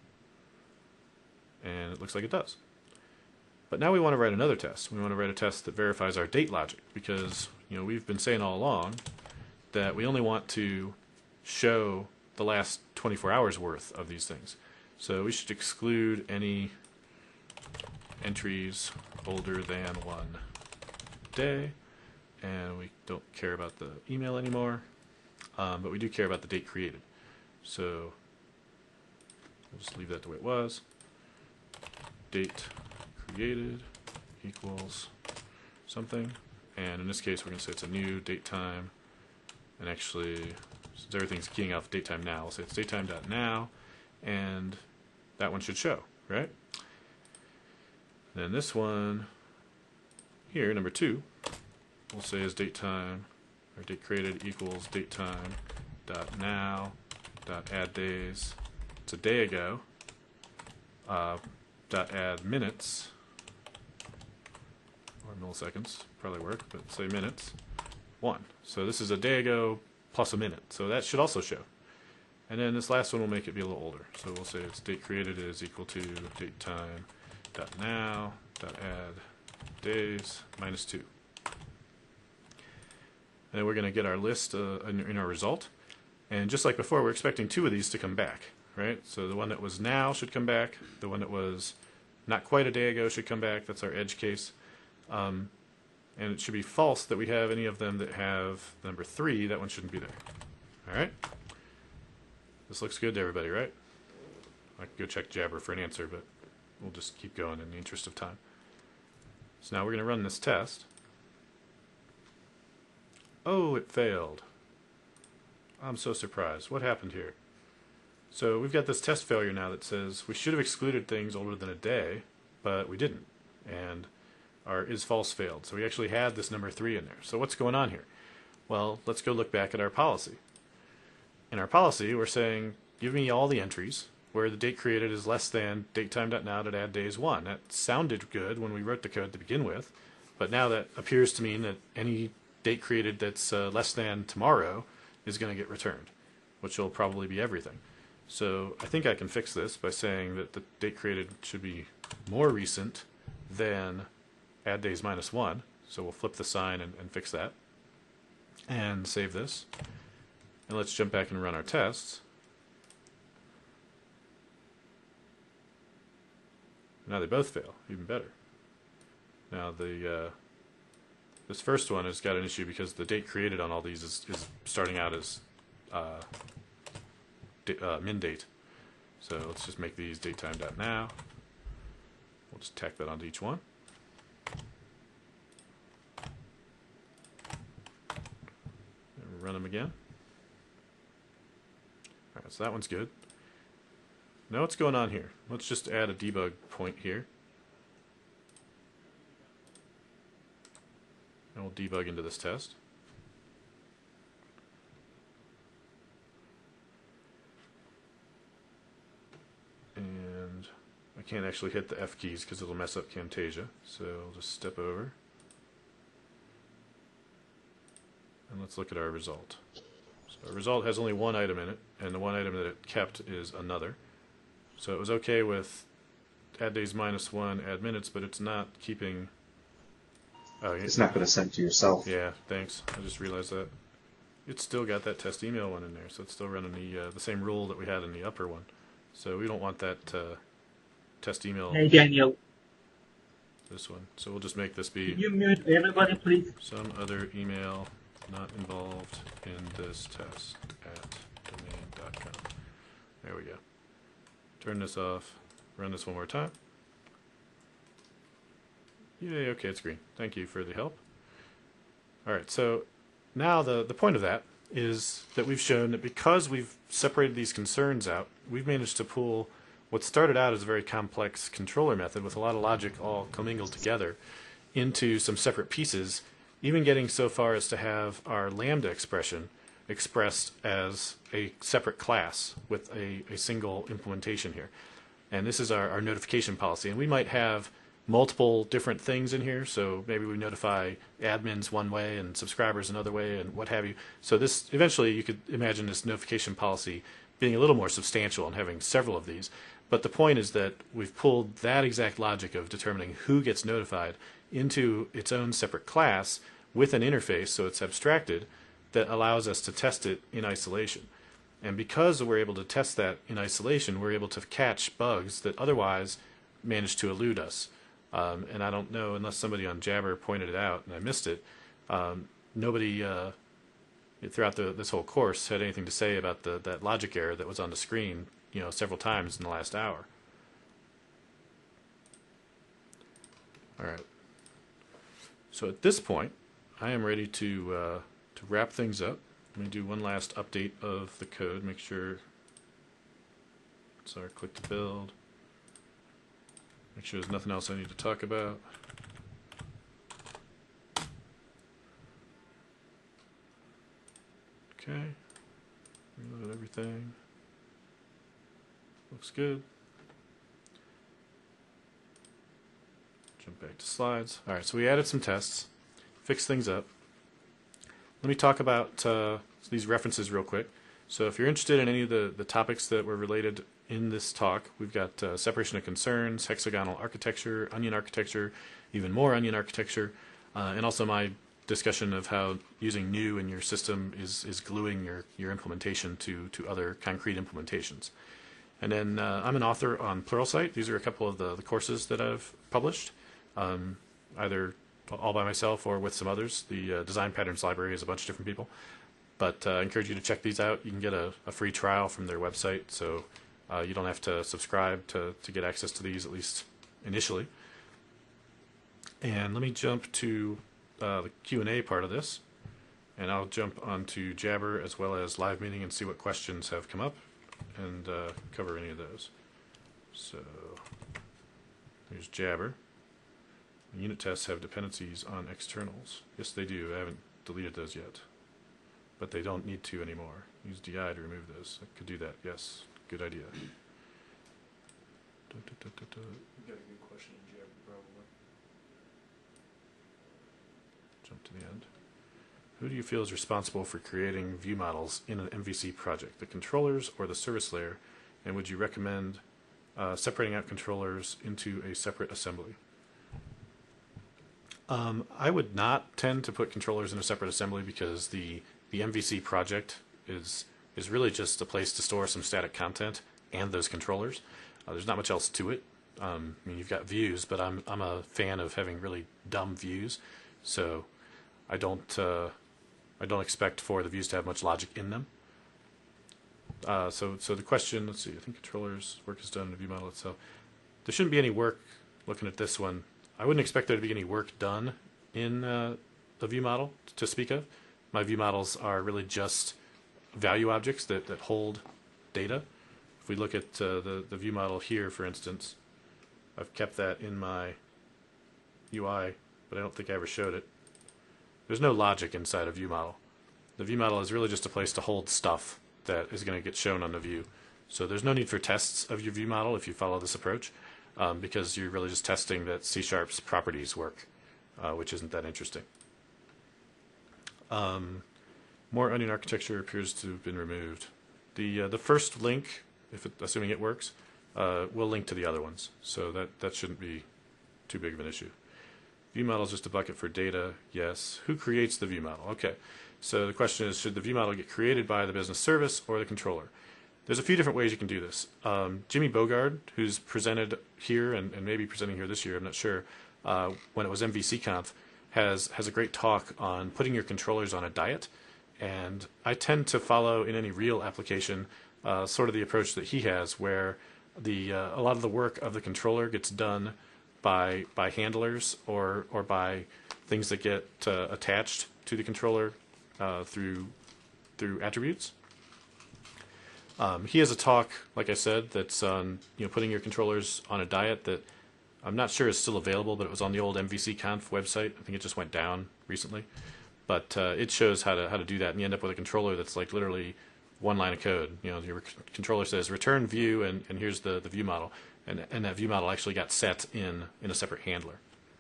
and it looks like it does. But now we want to write another test. We want to write a test that verifies our date logic, because you know we've been saying all along that we only want to show the last twenty-four hours worth of these things. So we should exclude any entries older than one day, and we don't care about the email anymore, um, but we do care about the date created. So we'll just leave that the way it was. Date created equals something, and in this case we're going to say it's a new date time, and actually since everything's keying off date time now, we'll say it's datetime.now, and that one should show, right? Then this one here, number two, we'll say is datetime, or date created equals datetime dot now dot add days. It's a day ago. Uh, dot add minutes, or milliseconds, probably work, but say minutes, one. So this is a day ago plus a minute, so that should also show. And then this last one will make it be a little older. So we'll say it's date created is equal to datetime dot now dot add days minus two. And then we're going to get our list uh, in, in our result. And just like before, we're expecting two of these to come back, right? So the one that was now should come back. The one that was not quite a day ago should come back. That's our edge case. Um, and it should be false that we have any of them that have the number three. That one shouldn't be there. All right? This looks good to everybody, right? I could go check Jabber for an answer, but we'll just keep going in the interest of time. So now we're going to run this test. Oh, it failed. I'm so surprised. What happened here? So we've got this test failure now that says we should have excluded things older than a day, but we didn't. And our is false failed. So we actually had this number three in there. So what's going on here? Well, let's go look back at our policy. In our policy, we're saying, give me all the entries where the date created is less than datetime.now.add days one. That sounded good when we wrote the code to begin with, but now that appears to mean that any date created that's uh, less than tomorrow is going to get returned, which will probably be everything. So I think I can fix this by saying that the date created should be more recent than add days minus one. So we'll flip the sign and, and fix that. And save this. And let's jump back and run our tests. Now they both fail, even better. Now the uh, this first one has got an issue because the date created on all these is, is starting out as uh, uh, min date. So let's just make these datetime.now. We'll just tack that onto each one. And run them again. Alright, so that one's good. Now what's going on here? Let's just add a debug point here. And we'll debug into this test. And I can't actually hit the F keys because it'll mess up Camtasia. So I'll just step over. And let's look at our result. So our result has only one item in it, and the one item that it kept is another. So it was okay with add days minus one, add minutes, but it's not keeping... Oh, it's not going to send to yourself. Yeah, thanks. I just realized that. It's still got that test email one in there, so it's still running the uh, the same rule that we had in the upper one. So we don't want that uh, test email. Hey, Daniel. This one. So we'll just make this be... Can you mute everybody, please? Some other email not involved in this test at domain dot com. There we go. Turn this off. Run this one more time. Yay, okay, it's green. Thank you for the help. All right, so now the, the point of that is that we've shown that because we've separated these concerns out, we've managed to pull what started out as a very complex controller method with a lot of logic all commingled together into some separate pieces, even getting so far as to have our lambda expression expressed as a separate class with a, a single implementation here. And this is our, our notification policy. And we might have multiple different things in here, so maybe we notify admins one way and subscribers another way and what have you. So this, eventually you could imagine this notification policy being a little more substantial and having several of these. But the point is that we've pulled that exact logic of determining who gets notified into its own separate class with an interface, so it's abstracted, that allows us to test it in isolation. And because we're able to test that in isolation, we're able to catch bugs that otherwise manage to elude us. Um, and I don't know, unless somebody on Jabber pointed it out and I missed it, um, nobody uh, throughout the, this whole course had anything to say about the, that logic error that was on the screen, you know, several times in the last hour. All right. So at this point, I am ready to uh, to wrap things up. Let me do one last update of the code, make sure it's our click to build. Make sure there's nothing else I need to talk about. Okay, reload everything. Looks good. Jump back to slides. All right, so we added some tests, fixed things up. Let me talk about uh, these references real quick. So if you're interested in any of the, the topics that were related in this talk, we've got uh, separation of concerns, hexagonal architecture, onion architecture, even more onion architecture, uh, and also my discussion of how using new in your system is, is gluing your, your implementation to, to other concrete implementations. And then uh, I'm an author on Pluralsight. These are a couple of the, the courses that I've published, um, either all by myself or with some others. The uh, Design Patterns Library is a bunch of different people. But uh, I encourage you to check these out. You can get a, a free trial from their website, so uh, you don't have to subscribe to, to get access to these, at least initially. And let me jump to uh, the Q and A part of this, and I'll jump onto Jabber as well as Live Meeting and see what questions have come up and uh, cover any of those. So here's Jabber. Unit tests have dependencies on externals. Yes, they do. I haven't deleted those yet, but they don't need to anymore. Use D I to remove those. I could do that. Yes, good idea. Da, da, da, da, da. You got a good question in Jabber, probably. Jump to the end. Who do you feel is responsible for creating view models in an M V C project, the controllers or the service layer? And would you recommend uh, separating out controllers into a separate assembly? Um, I would not tend to put controllers in a separate assembly because the, the M V C project is is really just a place to store some static content and those controllers. Uh, there's not much else to it. Um, I mean, you've got views, but I'm I'm a fan of having really dumb views, so I don't uh, I don't expect for the views to have much logic in them. Uh, so so the question, let's see, I think controllers work is done in the view model itself. There shouldn't be any work looking at this one. I wouldn't expect there to be any work done in uh, the view model to speak of. My view models are really just value objects that, that hold data. If we look at uh, the, the view model here, for instance, I've kept that in my U I, but I don't think I ever showed it. There's no logic inside a view model. The view model is really just a place to hold stuff that is going to get shown on the view. So there's no need for tests of your view model if you follow this approach. Um, because you're really just testing that C Sharp's properties work, uh, which isn't that interesting. Um, more onion architecture appears to have been removed. The uh, the first link, if it, assuming it works, uh, will link to the other ones, so that, that shouldn't be too big of an issue. View model is just a bucket for data, yes. Who creates the view model? Okay, so the question is, should the view model get created by the business service or the controller? There's a few different ways you can do this. Um, Jimmy Bogard, who's presented here and, and maybe presenting here this year, I'm not sure, uh, when it was M V C Conf, has, has a great talk on putting your controllers on a diet. And I tend to follow in any real application uh, sort of the approach that he has, where the uh, a lot of the work of the controller gets done by by handlers or or by things that get uh, attached to the controller uh, through through attributes. Um, he has a talk, like I said, that's on you know putting your controllers on a diet that I'm not sure is still available, but it was on the old M V C Conf website. I think it just went down recently, but uh, it shows how to how to do that, and you end up with a controller that's like literally one line of code. You know, your controller says return view, and, and here's the, the view model, and and that view model actually got set in in a separate handler.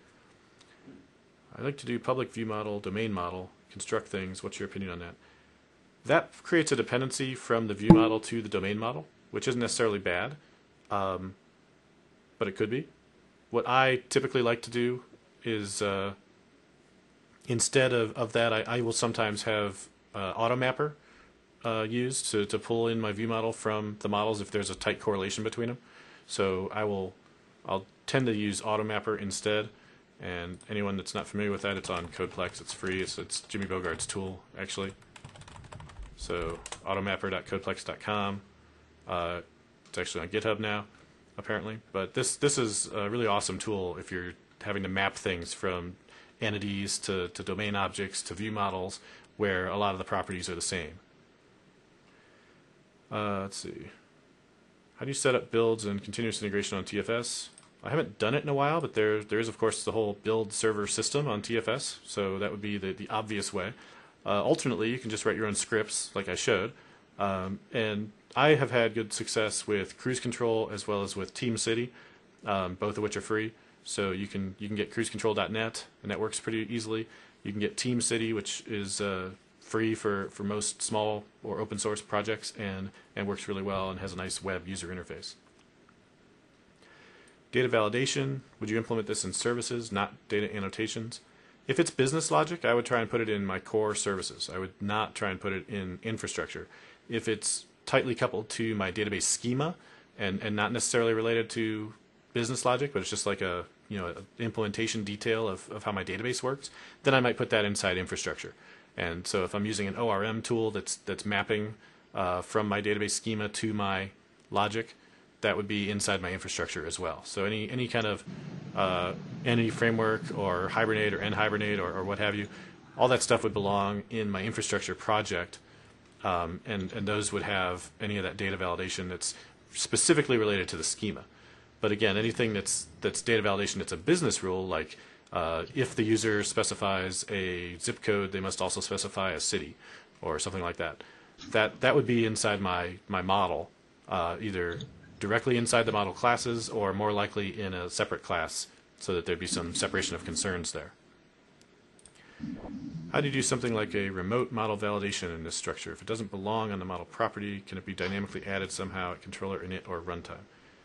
I like to do public view model, domain model, construct things. What's your opinion on that? That creates a dependency from the view model to the domain model, which isn't necessarily bad, um, but it could be. What I typically like to do is uh, instead of, of that, I, I will sometimes have uh, AutoMapper uh, used to, to pull in my view model from the models if there's a tight correlation between them. So I will, I'll tend to use AutoMapper instead. And anyone that's not familiar with that, it's on CodePlex. It's free. It's, it's Jimmy Bogart's tool, actually. So automapper dot codeplex dot com. Uh, it's actually on GitHub now, apparently. But this this is a really awesome tool if you're having to map things from entities to, to domain objects to view models where a lot of the properties are the same. Uh, let's see. How do you set up builds and continuous integration on T F S? I haven't done it in a while, but there there is, of course, the whole build server system on T F S, so that would be the, the obvious way. Uh, alternately, you can just write your own scripts, like I showed. Um, and I have had good success with Cruise Control as well as with TeamCity, um, both of which are free. So you can you can get cruise control dot net, and that works pretty easily. You can get TeamCity, which is uh, free for, for most small or open source projects, and, and works really well and has a nice web user interface. Data validation, would you implement this in services, not data annotations? If it's business logic, I would try and put it in my core services. I would not try and put it in infrastructure. If it's tightly coupled to my database schema and, and not necessarily related to business logic, but it's just like a you know an implementation detail of, of how my database works, then I might put that inside infrastructure. And so if I'm using an O R M tool that's that's mapping uh, from my database schema to my logic, that would be inside my infrastructure as well. So any any kind of uh, entity framework or Hibernate or NHibernate or, or what have you, all that stuff would belong in my infrastructure project, um, and and those would have any of that data validation that's specifically related to the schema. But again, anything that's that's data validation that's a business rule, like uh, if the user specifies a zip code, they must also specify a city or something like that. That that would be inside my my model, uh, either directly inside the model classes or more likely in a separate class so that there'd be some separation of concerns there. How do you do something like a remote model validation in this structure? If it doesn't belong on the model property, can it be dynamically added somehow at controller, init, or runtime?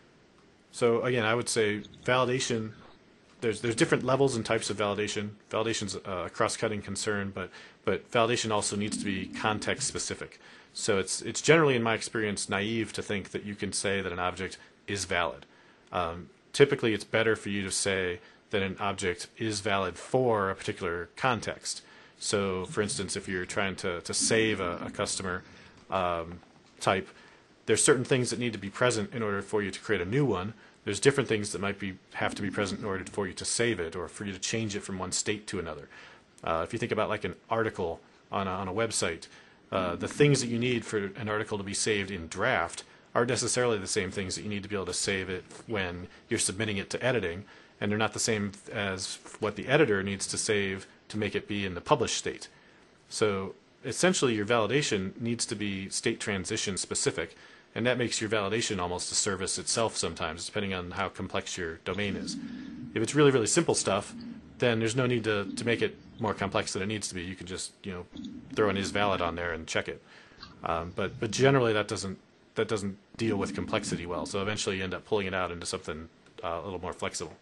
So again, I would say validation, there's there's different levels and types of validation. Validation's a cross-cutting concern, but but validation also needs to be context specific. So it's it's generally, in my experience, naive to think that you can say that an object is valid. Um, typically, it's better for you to say that an object is valid for a particular context. So, for instance, if you're trying to, to save a, a customer um, type, there's certain things that need to be present in order for you to create a new one. There's different things that might be have to be present in order for you to save it or for you to change it from one state to another. Uh, if you think about like an article on a, on a website, Uh, the things that you need for an article to be saved in draft aren't necessarily the same things that you need to be able to save it when you're submitting it to editing, and they're not the same as what the editor needs to save to make it be in the published state. So essentially your validation needs to be state transition specific, and that makes your validation almost a service itself sometimes, depending on how complex your domain is. If it's really, really simple stuff, then there's no need to, to make it more complex than it needs to be. You can just you know throw an isValid on there and check it. Um, but but generally that doesn't that doesn't deal with complexity well. So eventually you end up pulling it out into something uh, a little more flexible.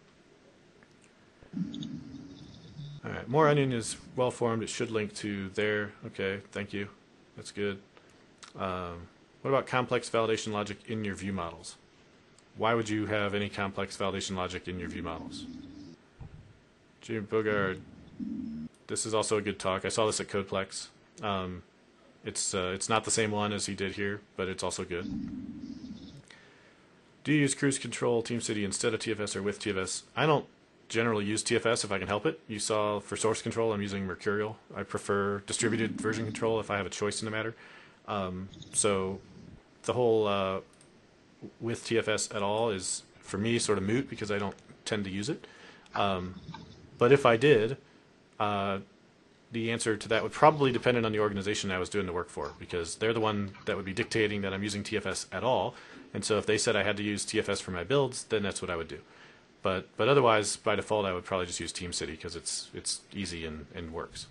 All right, More Onion is well formed. It should link to there. Okay, thank you. That's good. Um, what about complex validation logic in your view models? Why would you have any complex validation logic in your view models? Jimmy Bogart, this is also a good talk. I saw this at CodePlex. Um, it's uh, it's not the same one as he did here, but it's also good. Do you use Cruise Control TeamCity instead of T F S or with T F S? I don't generally use T F S if I can help it. You saw for source control I'm using Mercurial. I prefer distributed version control if I have a choice in the matter. Um, so the whole uh, with T F S at all is, for me, sort of moot because I don't tend to use it. Um, but if I did, uh, the answer to that would probably depend on the organization I was doing the work for, because they're the one that would be dictating that I'm using T F S at all. And so if they said I had to use T F S for my builds, then that's what I would do. But but otherwise, by default, I would probably just use TeamCity because it's it's easy and, and works.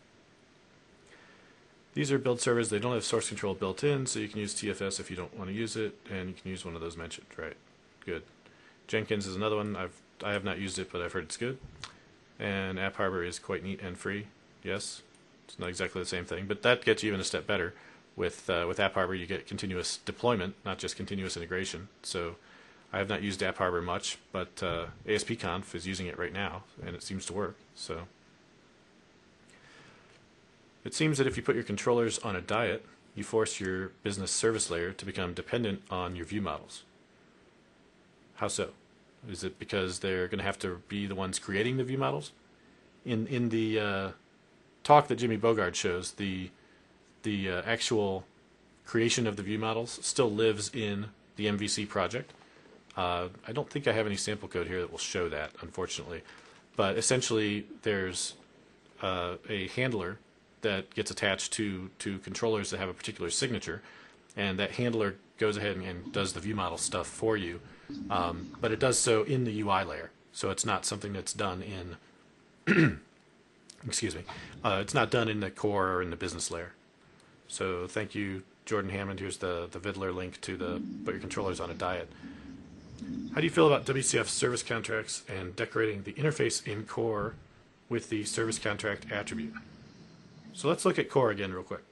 These are build servers. They don't have source control built in, so you can use T F S if you don't want to use it, and you can use one of those mentioned. Right? Good. Jenkins is another one. I've I have not used it, but I've heard it's good. And App Harbor is quite neat and free. Yes, it's not exactly the same thing, but that gets you even a step better. With uh, with App Harbor, you get continuous deployment, not just continuous integration. So I have not used App Harbor much, but uh, ASPConf is using it right now, and it seems to work. So it seems that if you put your controllers on a diet, you force your business service layer to become dependent on your view models. How so? Is it because they're going to have to be the ones creating the view models? In in the uh, talk that Jimmy Bogard shows, the the uh, actual creation of the view models still lives in the M V C project. Uh, I don't think I have any sample code here that will show that, unfortunately. But essentially, there's uh, a handler that gets attached to, to controllers that have a particular signature, and that handler goes ahead and, and does the view model stuff for you. Um, but it does so in the U I layer, so it's not something that's done in, excuse me, uh, it's not done in the core or in the business layer. So thank you, Jordan Hammond. Here's the, the Vidler link to the put your controllers on a diet. How do you feel about W C F service contracts and decorating the interface in core with the service contract attribute? So let's look at core again real quick.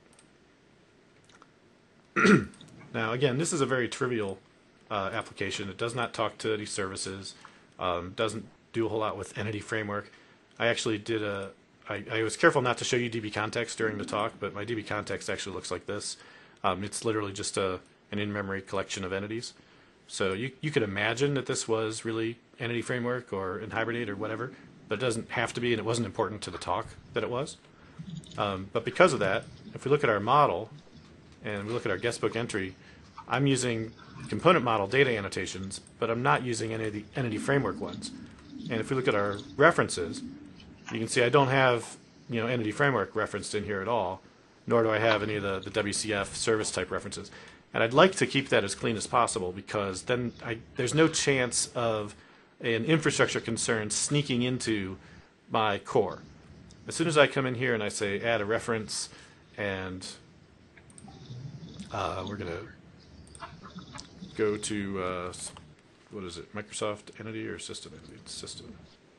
Now again, this is a very trivial uh, application. It does not talk to any services, um, doesn't do a whole lot with Entity Framework. I actually did a I, I was careful not to show you D B context during the talk, but my D B context actually looks like this. Um, it's literally just a, an in-memory collection of entities. So you, you could imagine that this was really Entity Framework or in Hibernate or whatever, but it doesn't have to be, and it wasn't important to the talk that it was. Um, but because of that, if we look at our model and we look at our guestbook entry, I'm using component model data annotations, but I'm not using any of the Entity Framework ones. And if we look at our references, you can see I don't have, you know, Entity Framework referenced in here at all, nor do I have any of the, the W C F service type references. And I'd like to keep that as clean as possible, because then I, there's no chance of an infrastructure concern sneaking into my core. As soon as I come in here and I say add a reference, and uh, we're going to go to, uh, what is it, Microsoft Entity or System Entity? It's System.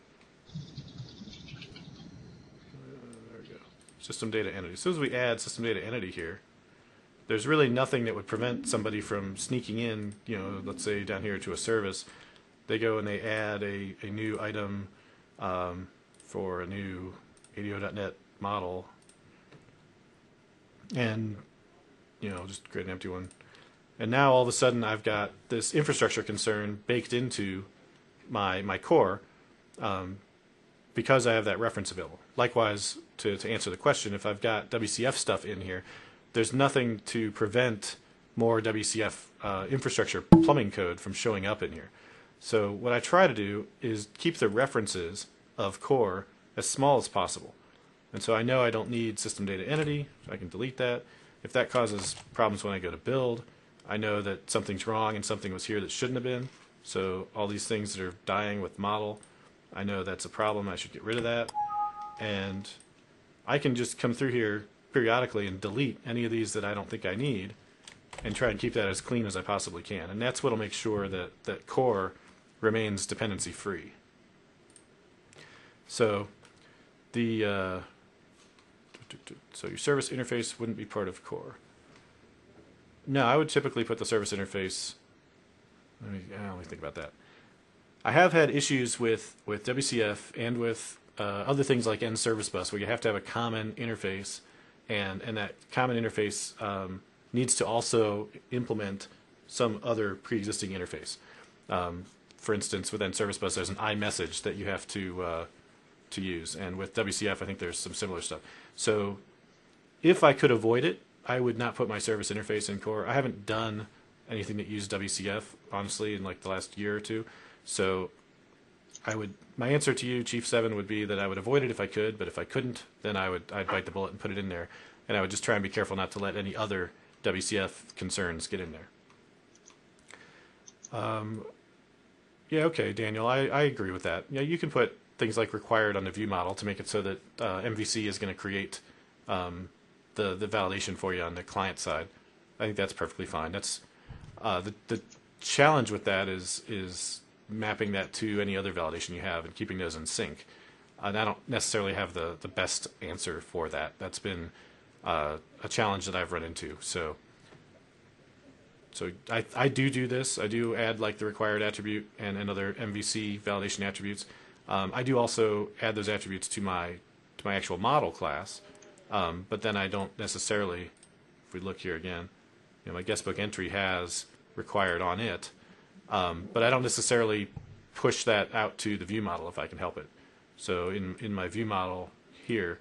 System data entity. As soon as we add system data entity here, there's really nothing that would prevent somebody from sneaking in, you know, let's say down here to a service. They go and they add a, a new item um, for a new A D O dot net model, and, you know, just create an empty one. And now all of a sudden I've got this infrastructure concern baked into my, my core um, because I have that reference available. Likewise, to, to answer the question, if I've got W C F stuff in here, there's nothing to prevent more W C F uh, infrastructure plumbing code from showing up in here. So what I try to do is keep the references of core as small as possible. And so I know I don't need system data entity, so I can delete that. If that causes problems when I go to build, I know that something's wrong and something was here that shouldn't have been. So all these things that are dying with model, I know that's a problem. I should get rid of that. And I can just come through here periodically and delete any of these that I don't think I need and try and keep that as clean as I possibly can. And that's what will make sure that, that core remains dependency free. So the uh, so your service interface wouldn't be part of core. No, I would typically put the service interface. Let me, uh, let me think about that. I have had issues with, with W C F and with uh, other things like N Service Bus, where you have to have a common interface, and, and that common interface um, needs to also implement some other pre-existing interface. Um, for instance, within Service Bus, there's an iMessage that you have to uh, to use, and with W C F, I think there's some similar stuff. So, if I could avoid it, I would not put my service interface in Core. I haven't done anything that used W C F, honestly, in like the last year or two. So, I would. My answer to you, Chief Seven, would be that I would avoid it if I could, but if I couldn't, then I would. I'd bite the bullet and put it in there, and I would just try and be careful not to let any other W C F concerns get in there. Um, yeah, okay, Daniel, I, I agree with that. Yeah, you can put things like required on the view model to make it so that uh, M V C is going to create um, the the validation for you on the client side. I think that's perfectly fine. That's uh, the the challenge with that is is mapping that to any other validation you have and keeping those in sync. And I don't necessarily have the the best answer for that. That's been uh, a challenge that I've run into. So. So I, I do do this. I do add like the required attribute and, and other M V C validation attributes. Um, I do also add those attributes to my to my actual model class, um, but then I don't necessarily. If we look here again, you know, my guestbook entry has required on it, um, but I don't necessarily push that out to the view model if I can help it. So in in my view model here,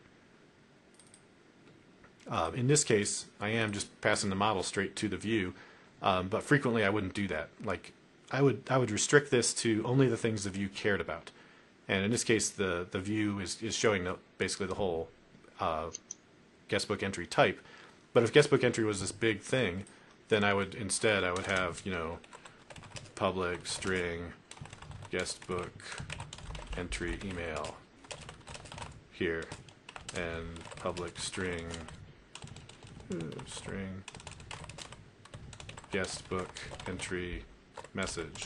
uh, in this case, I am just passing the model straight to the view. Um, but frequently I wouldn't do that. Like I would I would restrict this to only the things the view cared about. And in this case, the, the view is, is showing the, basically the whole uh, guestbook entry type. But if guestbook entry was this big thing, then I would instead I would have, you know, public string guestbook entry email here, and public string string guestbook entry message.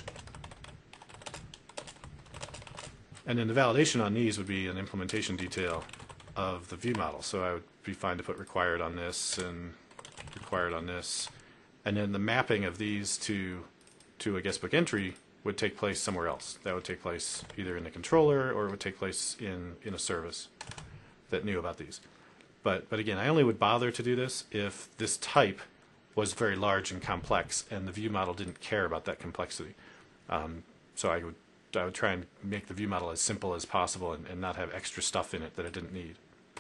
And then the validation on these would be an implementation detail of the view model. So I would be fine to put required on this and required on this. And then the mapping of these to to a guestbook entry would take place somewhere else. That would take place either in the controller or it would take place in, in a service that knew about these. But but again, I only would bother to do this if this type was very large and complex, and the view model didn't care about that complexity. Um, so I would I would try and make the view model as simple as possible and, and not have extra stuff in it that it didn't need.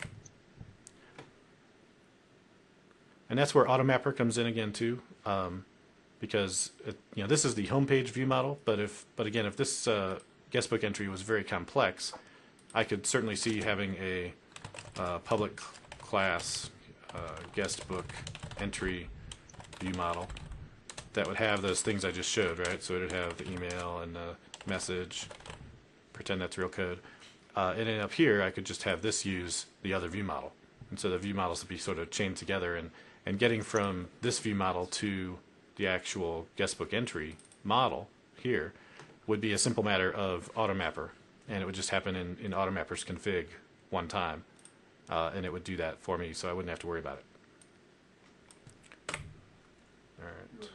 And that's where AutoMapper comes in again too, um, because it, you know this is the homepage view model. But if but again, if this uh, guestbook entry was very complex, I could certainly see having a uh, public class uh, guestbook entry view model that would have those things I just showed, right? So it would have the email and the message, pretend that's real code. Uh, and then up here, I could just have this use the other view model. And so the view models would be sort of chained together, and, and getting from this view model to the actual guestbook entry model here would be a simple matter of AutoMapper. And it would just happen in, in AutoMapper's config one time. Uh, and it would do that for me, so I wouldn't have to worry about it. All right.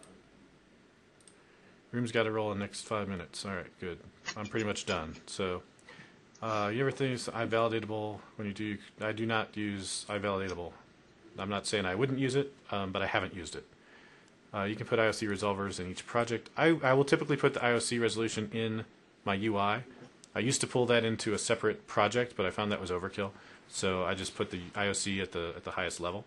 Room's got to roll in the next five minutes. All right, good. I'm pretty much done. So, uh, you ever think it's iValidatable when you do? I do not use iValidatable. I'm not saying I wouldn't use it, um, but I haven't used it. Uh, you can put I O C resolvers in each project. I, I will typically put the I O C resolution in my U I. I used to pull that into a separate project, but I found that was overkill. So I just put the I O C at the at the highest level.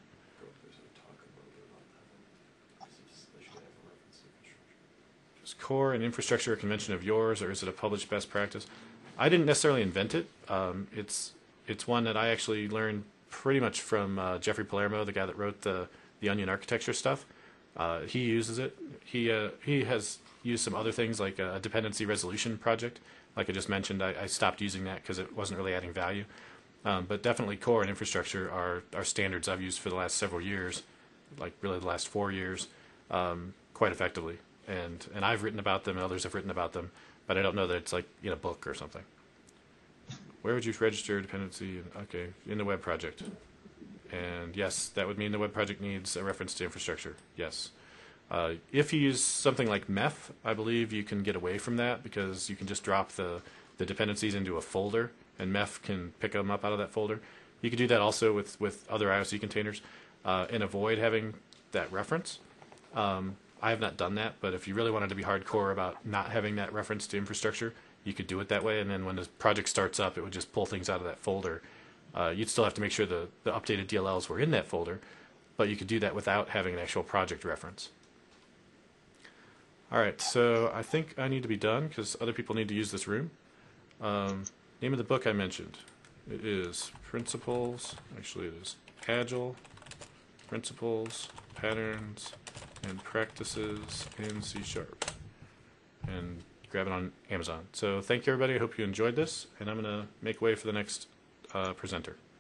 Is core and infrastructure a convention of yours, or is it a published best practice? I didn't necessarily invent it. Um, it's it's one that I actually learned pretty much from uh, Jeffrey Palermo, the guy that wrote the the Onion architecture stuff. Uh, he uses it. He uh, he has used some other things like a dependency resolution project. Like I just mentioned, I, I stopped using that because it wasn't really adding value. Um, but definitely core and infrastructure are, are standards I've used for the last several years, like really the last four years, um, quite effectively. And and I've written about them and others have written about them, but I don't know that it's like in a book or something. Where would you register dependency? Okay, in the web project. And yes, that would mean the web project needs a reference to infrastructure. Yes. Uh, if you use something like Meth, I believe you can get away from that because you can just drop the, the dependencies into a folder, and Meth can pick them up out of that folder. You could do that also with, with other I O C containers uh, and avoid having that reference. Um, I have not done that, but if you really wanted to be hardcore about not having that reference to infrastructure, you could do it that way, and then when the project starts up, it would just pull things out of that folder. Uh, you'd still have to make sure the, the updated D L Ls were in that folder, but you could do that without having an actual project reference. All right, so I think I need to be done because other people need to use this room. Um, name of the book I mentioned. It is Principles, actually it is Agile, Principles, Patterns, and Practices in C Sharp. And grab it on Amazon. So thank you everybody, I hope you enjoyed this, and I'm going to make way for the next uh, presenter.